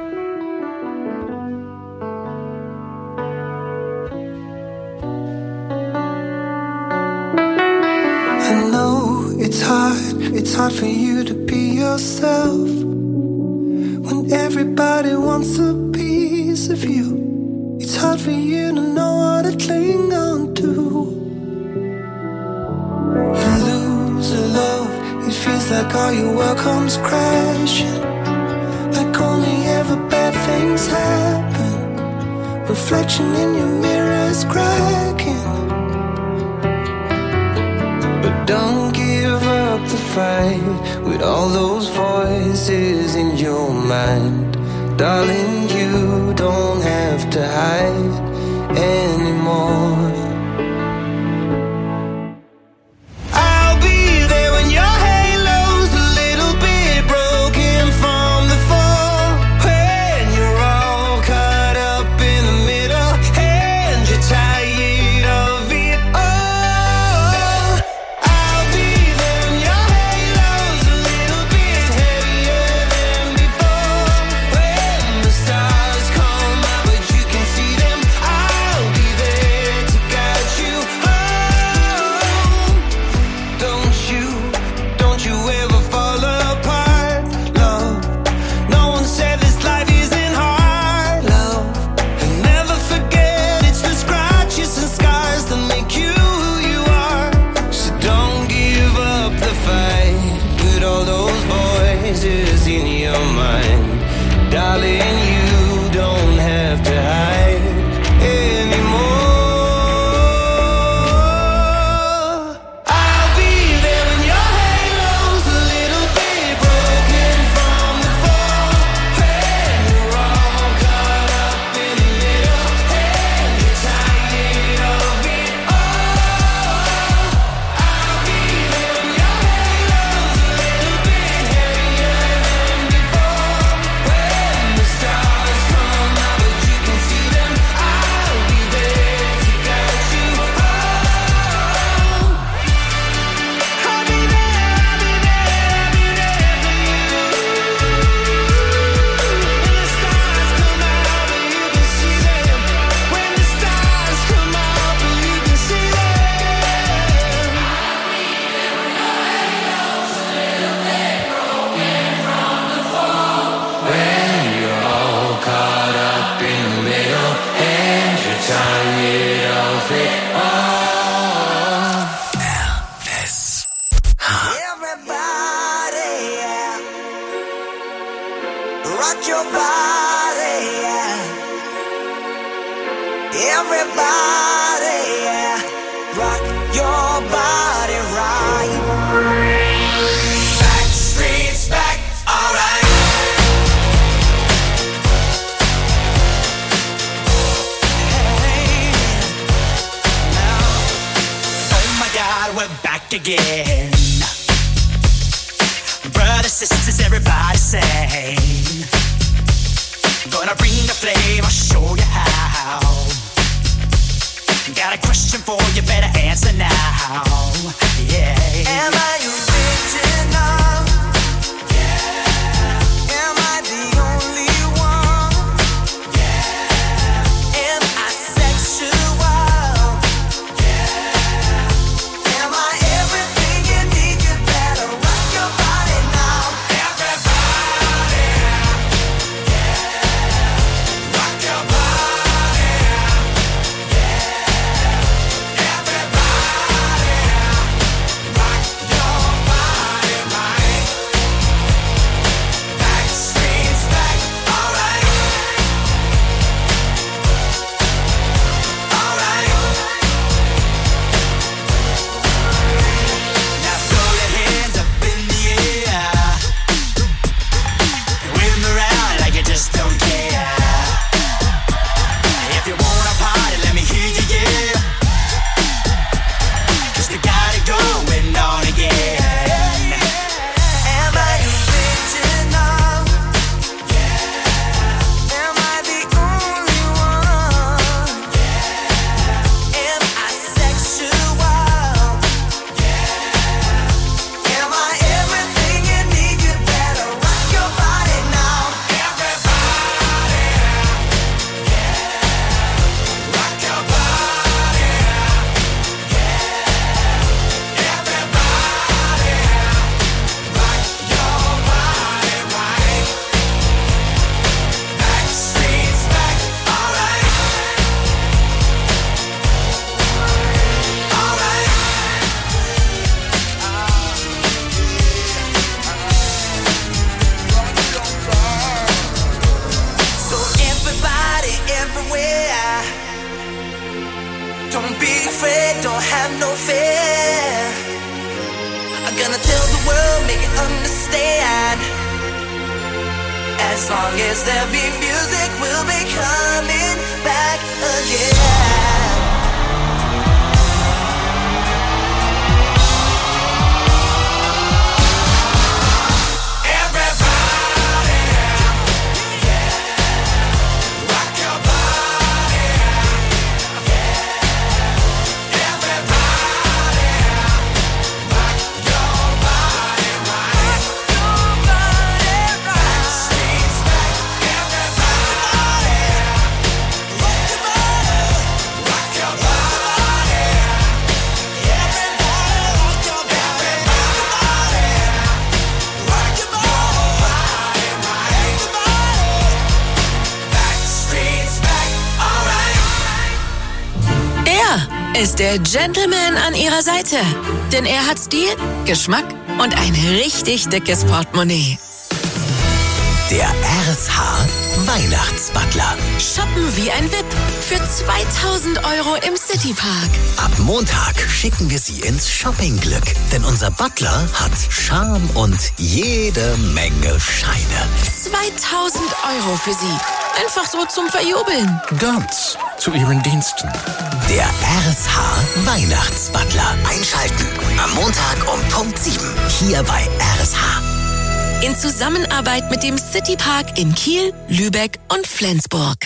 I know it's hard, it's hard for you to be yourself when everybody wants a piece of you. It's hard for you to know what to cling on to. You lose a love, it feels like all your world comes crashing, like only ever bad things happen. Reflection in your mirror is cracking. But don't give up the fight with all those voices in your mind. Darling, you don't have to hide anymore. I'll be there when your halo's a little bit broken from the fall, when you're all caught up in the middle and you're tired of it all. I'll be there when your halo's a little bit heavier than before, when the stars come out but you can see them. I'll be there to guide you home. Don't you, don't you ever fall apart, love. No one said this life isn't hard, love. And never forget it's the scratches and scars that make you who you are. So don't give up the fight with all those voices in your mind. Darling, you don't have to hide anymore. I'll be there when your halo's a little bit broken from the fall, when you're all caught up in the middle and you're tired of it all. I'll be there when your halo's a little bit heavier than before, when the stars come out but you can see them. I'll be there to guide you home. I'll be there, I'll be there, I'll be there for you. When the stars come out but you can see them. When the stars come out but you can see them. When you're all caught up in the middle and you're tired of it all. Everybody, yeah. Rock your body, yeah. Everybody, yeah. Rock your body right. Back streets back, alright. Oh my God, we're back again. Brothers, sisters, everybody sing. Gonna bring the flame, I'll show you how. Got a question for you, better answer now. Yeah. Am I original? Yeah. Am I the only one? Yeah. Am I sexual? Yeah. Am I everything you need? You better rock your body now. Everybody, yeah. Rock your body, yeah. gonna tell the world, make it understand. As long as there be music, we'll be coming back again. Ist der Gentleman an ihrer Seite. Denn er hat Stil, Geschmack und ein richtig dickes Portemonnaie. Der R S H Weihnachtsbutler. Shoppen wie ein V I P für zweitausend Euro im Citypark. Ab Montag schicken wir Sie ins Shoppingglück. Denn unser Butler hat Charme und jede Menge Scheine. zweitausend Euro für Sie. Einfach so zum Verjubeln. Ganz zu Ihren Diensten. Der R S H Weihnachtsbutler. Einschalten. Am Montag um Punkt sieben. Hier bei R S H. In Zusammenarbeit mit dem Citypark in Kiel, Lübeck und Flensburg.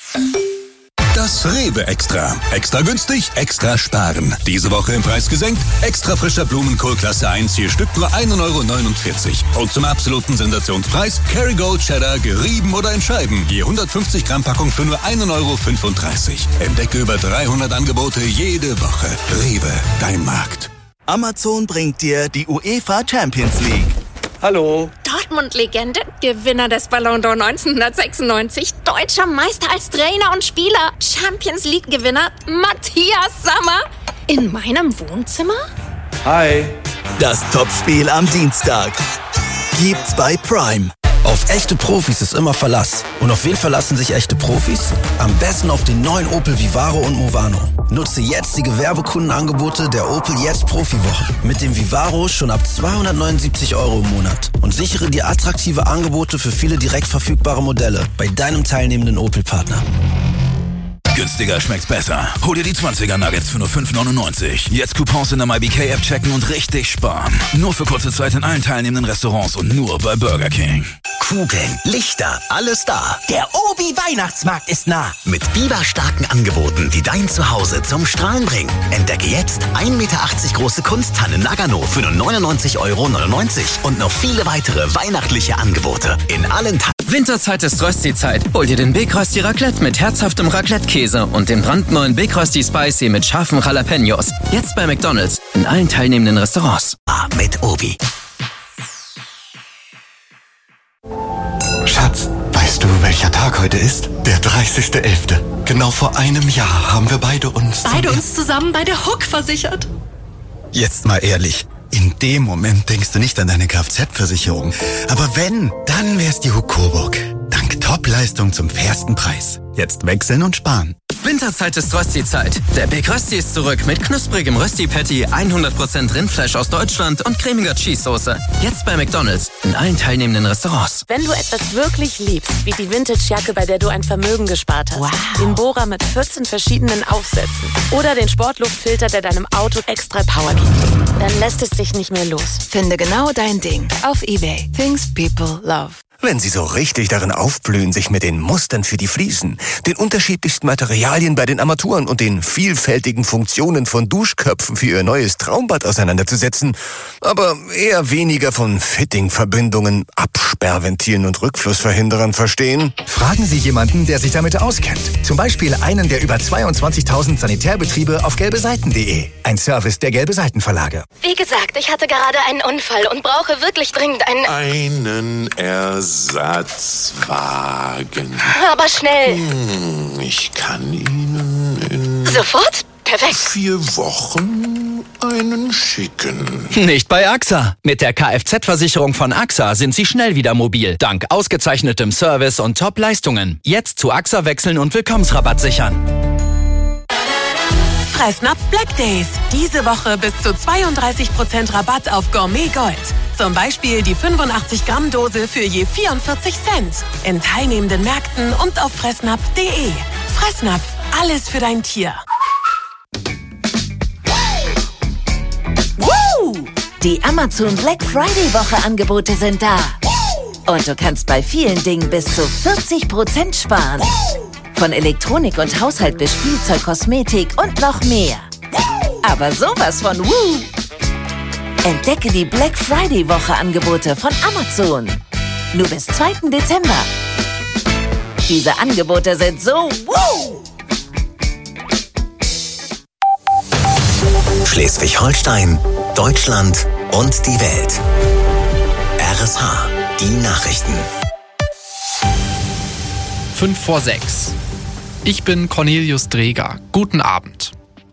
Das Rewe Extra. Extra günstig, extra sparen. Diese Woche im Preis gesenkt. Extra frischer Blumenkohl Klasse eins, hier Stück nur ein Euro neunundvierzig. Und zum absoluten Sensationspreis Kerrygold Cheddar, gerieben oder in Scheiben. Je hundertfünfzig Gramm Packung für nur ein Euro fünfunddreißig. Entdecke über dreihundert Angebote jede Woche. Rewe, dein Markt. Amazon bringt dir die UEFA Champions League. Hallo. Dortmund-Legende, Gewinner des Ballon d'Or neunzehnhundertsechsundneunzig, deutscher Meister als Trainer und Spieler, Champions League-Gewinner Matthias Sammer in meinem Wohnzimmer? Hi. Das Topspiel am Dienstag gibt's bei Prime. Auf echte Profis ist immer Verlass. Und auf wen verlassen sich echte Profis? Am besten auf den neuen Opel Vivaro und Movano. Nutze jetzt die Gewerbekundenangebote der Opel Jetzt Profiwoche. Mit dem Vivaro schon ab zweihundertneunundsiebzig Euro im Monat. Und sichere dir attraktive Angebote für viele direkt verfügbare Modelle bei deinem teilnehmenden Opel-Partner. Günstiger schmeckt's besser. Hol dir die zwanziger Nuggets für nur fünf neunundneunzig. Jetzt Coupons in der MyBK-App checken und richtig sparen. Nur für kurze Zeit in allen teilnehmenden Restaurants und nur bei Burger King. Kugeln, Lichter, alles da. Der Obi-Weihnachtsmarkt ist nah. Mit biberstarken Angeboten, die dein Zuhause zum Strahlen bringen. Entdecke jetzt ein Meter achtzig große Kunsttanne Nagano für nur neunundneunzig Euro neunundneunzig. Und noch viele weitere weihnachtliche Angebote in allen Tagen. Winterzeit ist Rösti-Zeit. Hol dir den Big Rösti Raclette mit herzhaftem Raclette-Käse und den brandneuen Big Rösti Spicy mit scharfen Jalapenos. Jetzt bei McDonald's in allen teilnehmenden Restaurants. Ah, mit Obi. Schatz, weißt du, welcher Tag heute ist? Der dreißigster elfte Genau vor einem Jahr haben wir beide uns... Beide uns zusammen bei der Hook versichert. Jetzt mal ehrlich, in dem Moment denkst du nicht an deine Kfz-Versicherung. Aber wenn, dann wär's die Hook Coburg. Dank Top-Leistung zum fairsten Preis. Jetzt wechseln und sparen. Winterzeit ist Rösti-Zeit. Der Big Rösti ist zurück mit knusprigem Rösti-Patty, hundert Prozent Rindfleisch aus Deutschland und cremiger Cheese-Soße. Jetzt bei McDonald's in allen teilnehmenden Restaurants. Wenn du etwas wirklich liebst, wie die Vintage-Jacke, bei der du ein Vermögen gespart hast, wow. den Bohrer mit vierzehn verschiedenen Aufsätzen oder den Sportluftfilter, der deinem Auto extra Power gibt, dann lässt es dich nicht mehr los. Finde genau dein Ding auf eBay. Things people love. Wenn Sie so richtig darin aufblühen, sich mit den Mustern für die Fliesen, den unterschiedlichsten Materialien bei den Armaturen und den vielfältigen Funktionen von Duschköpfen für Ihr neues Traumbad auseinanderzusetzen, aber eher weniger von Fittingverbindungen, Absperrventilen und Rückflussverhinderern verstehen? Fragen Sie jemanden, der sich damit auskennt. Zum Beispiel einen der über zweiundzwanzigtausend Sanitärbetriebe auf gelbe seiten punkt de. Ein Service der Gelbe Seiten Verlage. Wie gesagt, ich hatte gerade einen Unfall und brauche wirklich dringend einen... Einen Ersatzwagen. Aber schnell. Hm, ich kann Ihnen in... Sofort? Perfekt. Vier Wochen einen schicken. Nicht bei AXA. Mit der Kfz-Versicherung von AXA sind Sie schnell wieder mobil. Dank ausgezeichnetem Service und Top-Leistungen. Jetzt zu AXA wechseln und Willkommensrabatt sichern. Fressnapf Black Days. Diese Woche bis zu zweiunddreißig Prozent Rabatt auf Gourmet Gold. Zum Beispiel die fünfundachtzig Gramm Dose für je vierundvierzig Cent. In teilnehmenden Märkten und auf fressnapf punkt de. Fressnapf, alles für dein Tier. Die Amazon Black Friday Woche Angebote sind da. Und du kannst bei vielen Dingen bis zu vierzig Prozent sparen. Von Elektronik und Haushalt bis Spielzeug, Kosmetik und noch mehr. Aber sowas von Woo! Entdecke die Black Friday Woche Angebote von Amazon. Nur bis zweiten Dezember. Diese Angebote sind so Woo! Schleswig-Holstein, Deutschland und die Welt. R S H, die Nachrichten. Fünf vor sechs. Ich bin Cornelius Dreger. Guten Abend.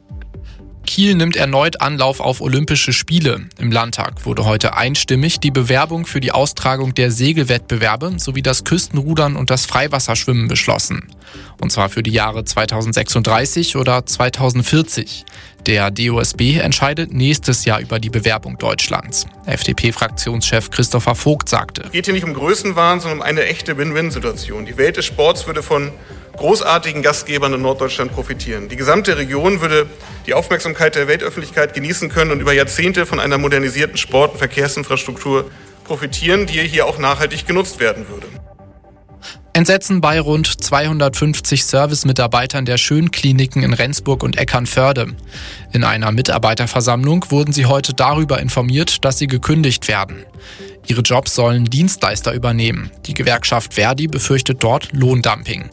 Kiel nimmt erneut Anlauf auf Olympische Spiele. Im Landtag wurde heute einstimmig die Bewerbung für die Austragung der Segelwettbewerbe sowie das Küstenrudern und das Freiwasserschwimmen beschlossen. Und zwar für die Jahre zweitausendsechsunddreißig oder zweitausendvierzig. Der D O S B entscheidet nächstes Jahr über die Bewerbung Deutschlands. F D P-Fraktionschef Christopher Vogt sagte: Es geht hier nicht um Größenwahn, sondern um eine echte Win-Win-Situation. Die Welt des Sports würde von großartigen Gastgebern in Norddeutschland profitieren. Die gesamte Region würde die Aufmerksamkeit der Weltöffentlichkeit genießen können und über Jahrzehnte von einer modernisierten Sport- und Verkehrsinfrastruktur profitieren, die hier auch nachhaltig genutzt werden würde. Entsetzen bei rund zweihundertfünfzig Servicemitarbeitern der Schönkliniken in Rendsburg und Eckernförde. In einer Mitarbeiterversammlung wurden sie heute darüber informiert, dass sie gekündigt werden. Ihre Jobs sollen Dienstleister übernehmen. Die Gewerkschaft Verdi befürchtet dort Lohndumping.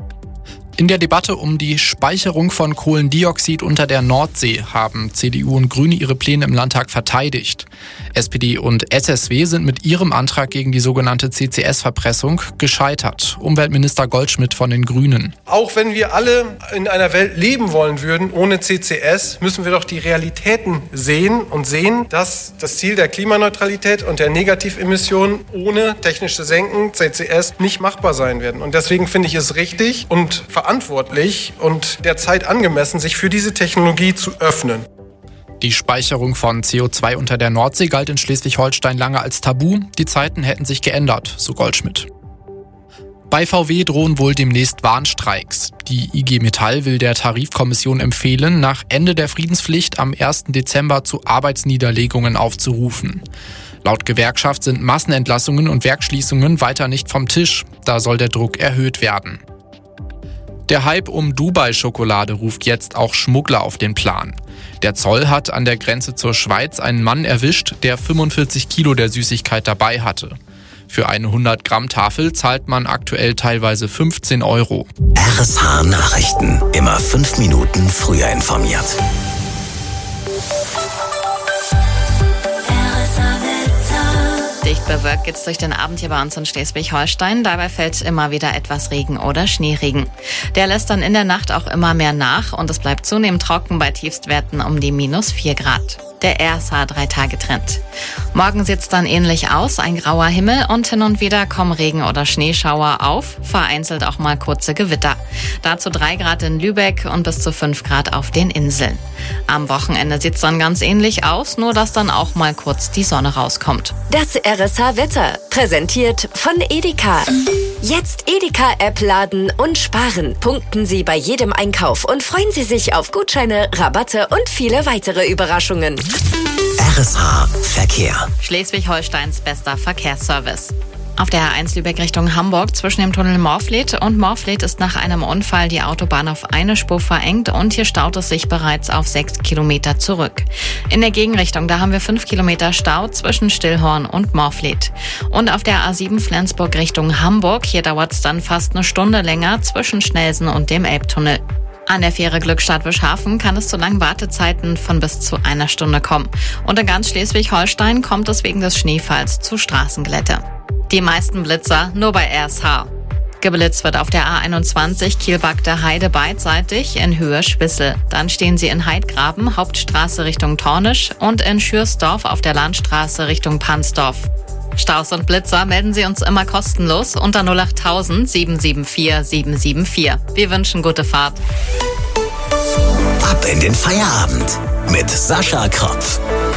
In der Debatte um die Speicherung von Kohlendioxid unter der Nordsee haben C D U und Grüne ihre Pläne im Landtag verteidigt. S P D und S S W sind mit ihrem Antrag gegen die sogenannte C C S-Verpressung gescheitert. Umweltminister Goldschmidt von den Grünen. Auch wenn wir alle in einer Welt leben wollen würden ohne C C S, müssen wir doch die Realitäten sehen und sehen, dass das Ziel der Klimaneutralität und der Negativemissionen ohne technische Senken, C C S, nicht machbar sein werden. Und deswegen finde ich es richtig und verantwortlich und der Zeit angemessen, sich für diese Technologie zu öffnen. Die Speicherung von C O zwei unter der Nordsee galt in Schleswig-Holstein lange als Tabu. Die Zeiten hätten sich geändert, so Goldschmidt. Bei V W drohen wohl demnächst Warnstreiks. Die I G Metall will der Tarifkommission empfehlen, nach Ende der Friedenspflicht am ersten Dezember zu Arbeitsniederlegungen aufzurufen. Laut Gewerkschaft sind Massenentlassungen und Werksschließungen weiter nicht vom Tisch. Da soll der Druck erhöht werden. Der Hype um Dubai-Schokolade ruft jetzt auch Schmuggler auf den Plan. Der Zoll hat an der Grenze zur Schweiz einen Mann erwischt, der fünfundvierzig Kilo der Süßigkeit dabei hatte. Für eine hundert Gramm Tafel zahlt man aktuell teilweise fünfzehn Euro. R S H Nachrichten. Immer fünf Minuten früher informiert. Dicht bewölkt geht's durch den Abend hier bei uns in Schleswig-Holstein. Dabei fällt immer wieder etwas Regen oder Schneeregen. Der lässt dann in der Nacht auch immer mehr nach und es bleibt zunehmend trocken bei Tiefstwerten um die minus vier Grad. Der R S H-drei-Tage-Trend. Morgen sieht's dann ähnlich aus, ein grauer Himmel und hin und wieder kommen Regen- oder Schneeschauer auf, vereinzelt auch mal kurze Gewitter. Dazu drei Grad in Lübeck und bis zu fünf Grad auf den Inseln. Am Wochenende sieht's dann ganz ähnlich aus, nur dass dann auch mal kurz die Sonne rauskommt. Das R S H-Wetter, präsentiert von Edeka. Jetzt Edeka-App laden und sparen. Punkten Sie bei jedem Einkauf und freuen Sie sich auf Gutscheine, Rabatte und viele weitere Überraschungen. R S H Verkehr. Schleswig-Holsteins bester Verkehrsservice. Auf der A eins Lübeck Richtung Hamburg zwischen dem Tunnel Morfleet und Morfleet ist nach einem Unfall die Autobahn auf eine Spur verengt und hier staut es sich bereits auf sechs Kilometer zurück. In der Gegenrichtung, da haben wir fünf Kilometer Stau zwischen Stillhorn und Morfleet. Und auf der A sieben Flensburg Richtung Hamburg, hier dauert es dann fast eine Stunde länger zwischen Schnelsen und dem Elbtunnel. An der Fähre Glückstadt-Wischhafen kann es zu langen Wartezeiten von bis zu einer Stunde kommen. Und in ganz Schleswig-Holstein kommt es wegen des Schneefalls zu Straßenglätte. Die meisten Blitzer nur bei R S H. Geblitzt wird auf der A einundzwanzig Kielbagde Heide beidseitig in Höhe Spissel. Dann stehen sie in Heidgraben, Hauptstraße Richtung Tornisch und in Schürsdorf auf der Landstraße Richtung Pansdorf. Staus und Blitzer melden Sie uns immer kostenlos unter null acht tausend sieben sieben vier sieben sieben vier. Wir wünschen gute Fahrt. Ab in den Feierabend mit Sascha Kropf.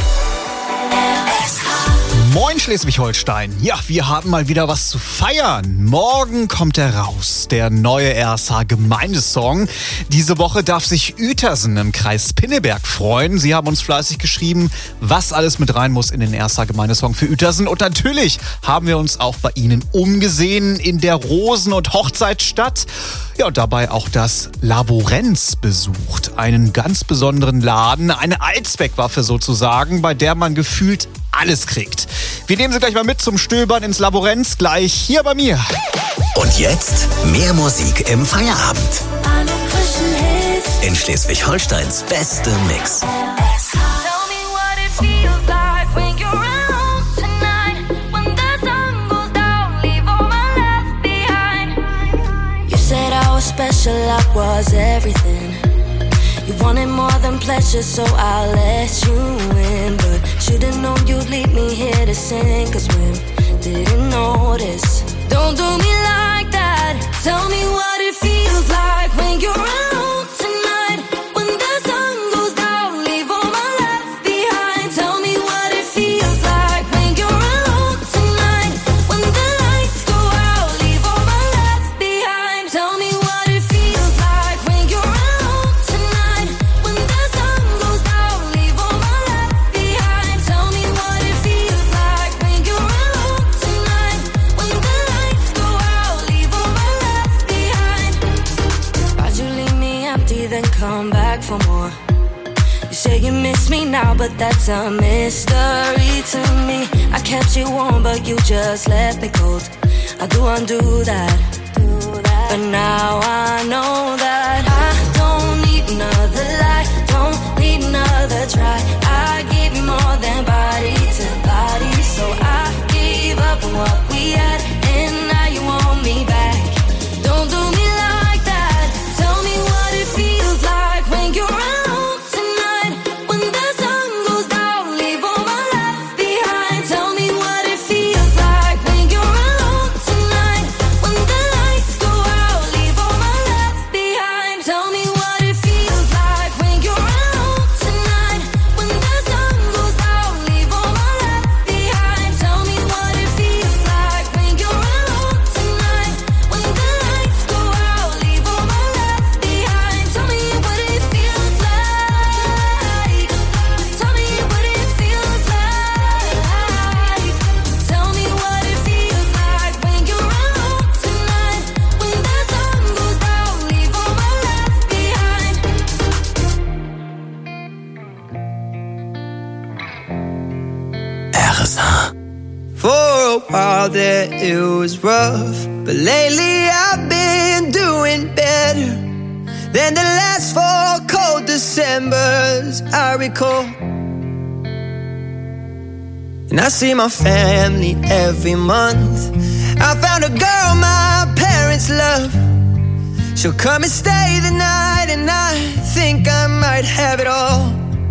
Moin Schleswig-Holstein. Ja, wir haben mal wieder was zu feiern. Morgen kommt er raus, der neue R S H-Gemeindesong. Diese Woche darf sich Uetersen im Kreis Pinneberg freuen. Sie haben uns fleißig geschrieben, was alles mit rein muss in den R S H-Gemeindesong für Uetersen. Und natürlich haben wir uns auch bei Ihnen umgesehen in der Rosen- und Hochzeitsstadt. Ja, und dabei auch das Lavorenz besucht. Einen ganz besonderen Laden, eine Allzweckwaffe sozusagen, bei der man gefühlt alles kriegt. Wir nehmen Sie gleich mal mit zum Stöbern ins Lavorenz, gleich hier bei mir. Und jetzt mehr Musik im Feierabend. In Schleswig-Holsteins beste Mix. Special, I was everything. You wanted more than pleasure, so I let you in. But should've known you'd leave me here to sing. Cause when didn't notice. Don't do me like that. Tell me what it feels like when you're alone tonight. When the sun goes down, leave all my left behind. Tell me what it feels like when you're alone tonight. When the lights go out, leave all my left behind. Tell me what come back for more. You say you miss me now, but that's a mystery to me. I kept you warm, but you just left me cold. I do undo that, but now I know that I don't need another lie, don't need another try. I gave you more than body to body, so I gave up on what we had, and now you want me back. Don't do me like that. Tell me what it feels like when you're alone tonight. When the sun goes down, leave all my left behind. Tell me what it feels like when you're alone tonight. When the lights go out, leave all my left behind. Tell me what it feels like when you're alone tonight. When the sun goes down, leave all my left behind. Tell me what it feels like when you're alone tonight. When the lights go out, leave all my left behind. Tell me what it feels like. Tell me what it feels like. Tell me what it feels like when you're alone tonight. When the sun goes down, leave all my left behind. R S H. For a while there it was rough, but lately I've been doing better than the last four cold Decembers I recall. And I see my family every month. I found a girl my parents love. She'll come and stay the night, and I think I might have it all.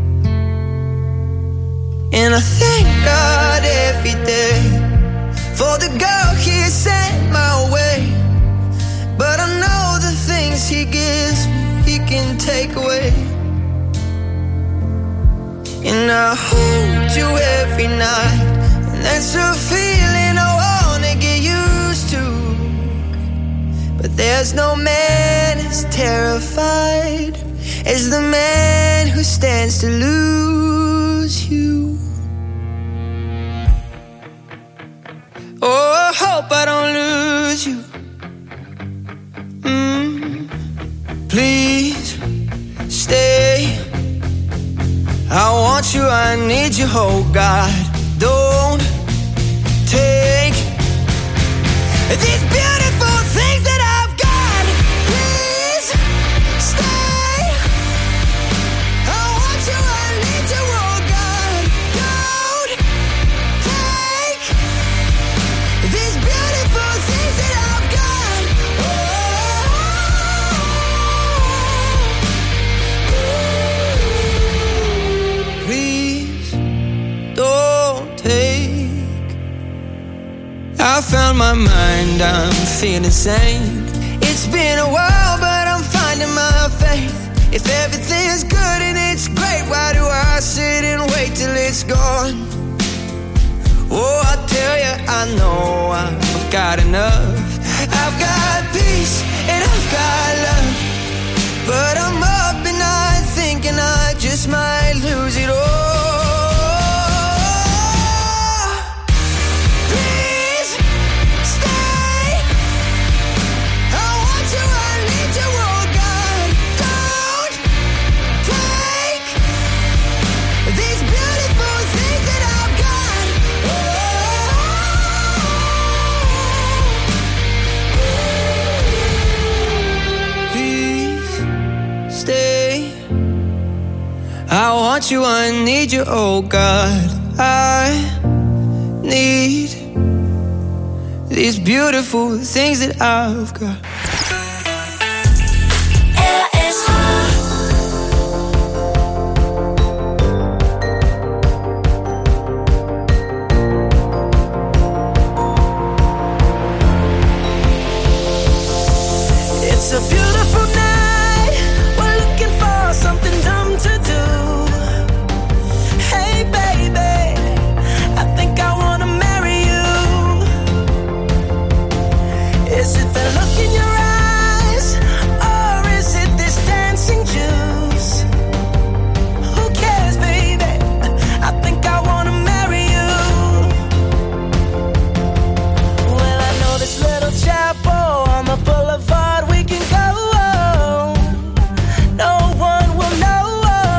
And I thank God every day for the girl He sent my way. But I know the things He gives me, He can take away. And I hold you every night, and that's a feeling I wanna get used to. But there's no man as terrified as the man who stands to lose you. Oh, I hope I don't lose you. Mm. Please stay. I want you, I need you, oh God. Don't take these beautiful things that I've got. Please stay. I want you, I need you, oh God. Don't take these beautiful things that I've got. Oh, please don't take. I found my mind, I'm feeling sane. It's been a while, but I'm finding my faith. If everything's good and it's great, why do I sit and wait till it's gone? Oh, I tell you, I know I've got enough. I've got peace and I've got love, but I'm up at night thinking I just might lose it all. I want you, I need you, oh God. I need these beautiful things that I've got. It's a beautiful night. We're looking for something dumb to do. Is it the look in your eyes, or is it this dancing juice? Who cares, baby? I think I wanna marry you. Well, I know this little chapel on the boulevard we can go. No one will know.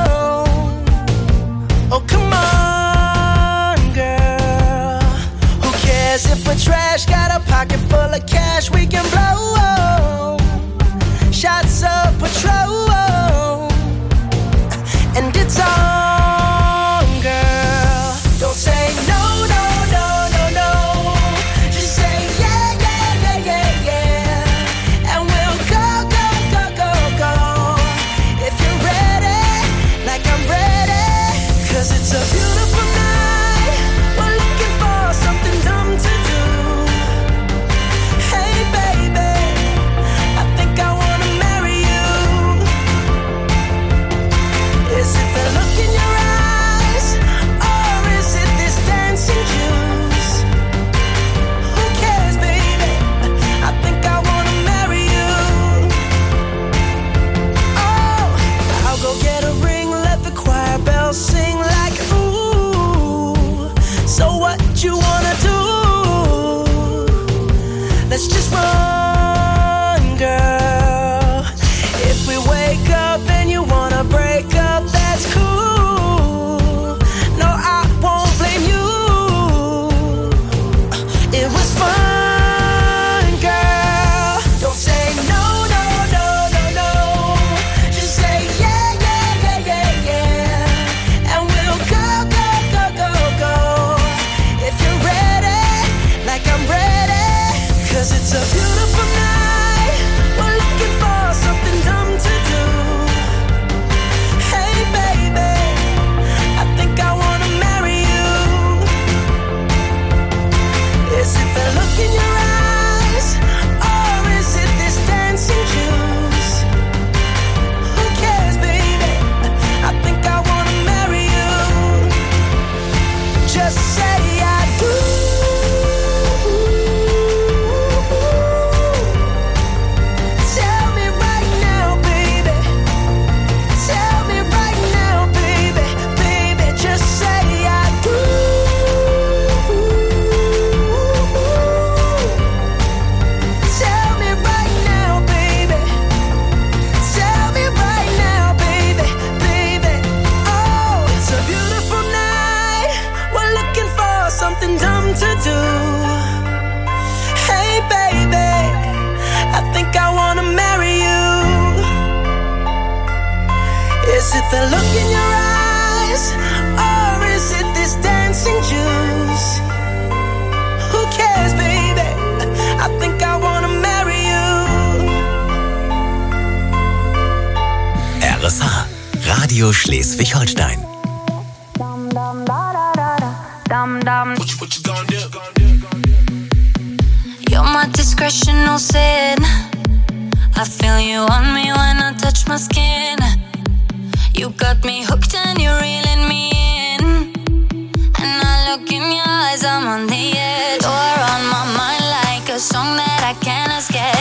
Oh, come on, girl. Who cares if we're trash? Got a pocket full of cash we can blow. Shots of Patrol, and it's on, girl. Don't say no, no, no, no, no. Just say yeah, yeah, yeah, yeah, yeah. And we'll go, go, go, go, go. If you're ready, like I'm ready. Cause it's a beautiful night. We're looking for something dumb to do. Is it the look in your eyes, or is it this dancing juice? Who cares, baby? I think I wanna marry you. Oh, I'll go get a ring, let the choir bells sing like ooh. So what you wanna do? Let's just run, girl. If we wake up and you wanna break up, that's cool. No, I won't blame you. It was fun, girl. Don't say no, no, no, no, no. Just say yeah, yeah, yeah, yeah, yeah. And we'll go, go, go, go, go. If you're ready, like I'm ready. Cause it's a beautiful night. We're looking for something dumb to do. Hey baby, I think I wanna marry you. Is it the look in your eyes, or is it this dancing juice? Who cares, baby? I think I wanna marry you. Just say I do. Tell me right now, baby. Tell me right now, baby. Baby, just say I do. Tell me right now, baby. Tell me right now, baby. Baby, oh, it's a beautiful night. We're looking for something dumb to do. Hey, baby, I think I wanna marry you. Is it the look in your eyes, or is it this dancing juice? Who cares, baby? I think I wanna marry you. R S H, Radio Schleswig-Holstein. You're my discretional sin. I feel you on me when I touch my skin. You got me hooked and you're reeling me in. And I look in your eyes, I'm on the edge.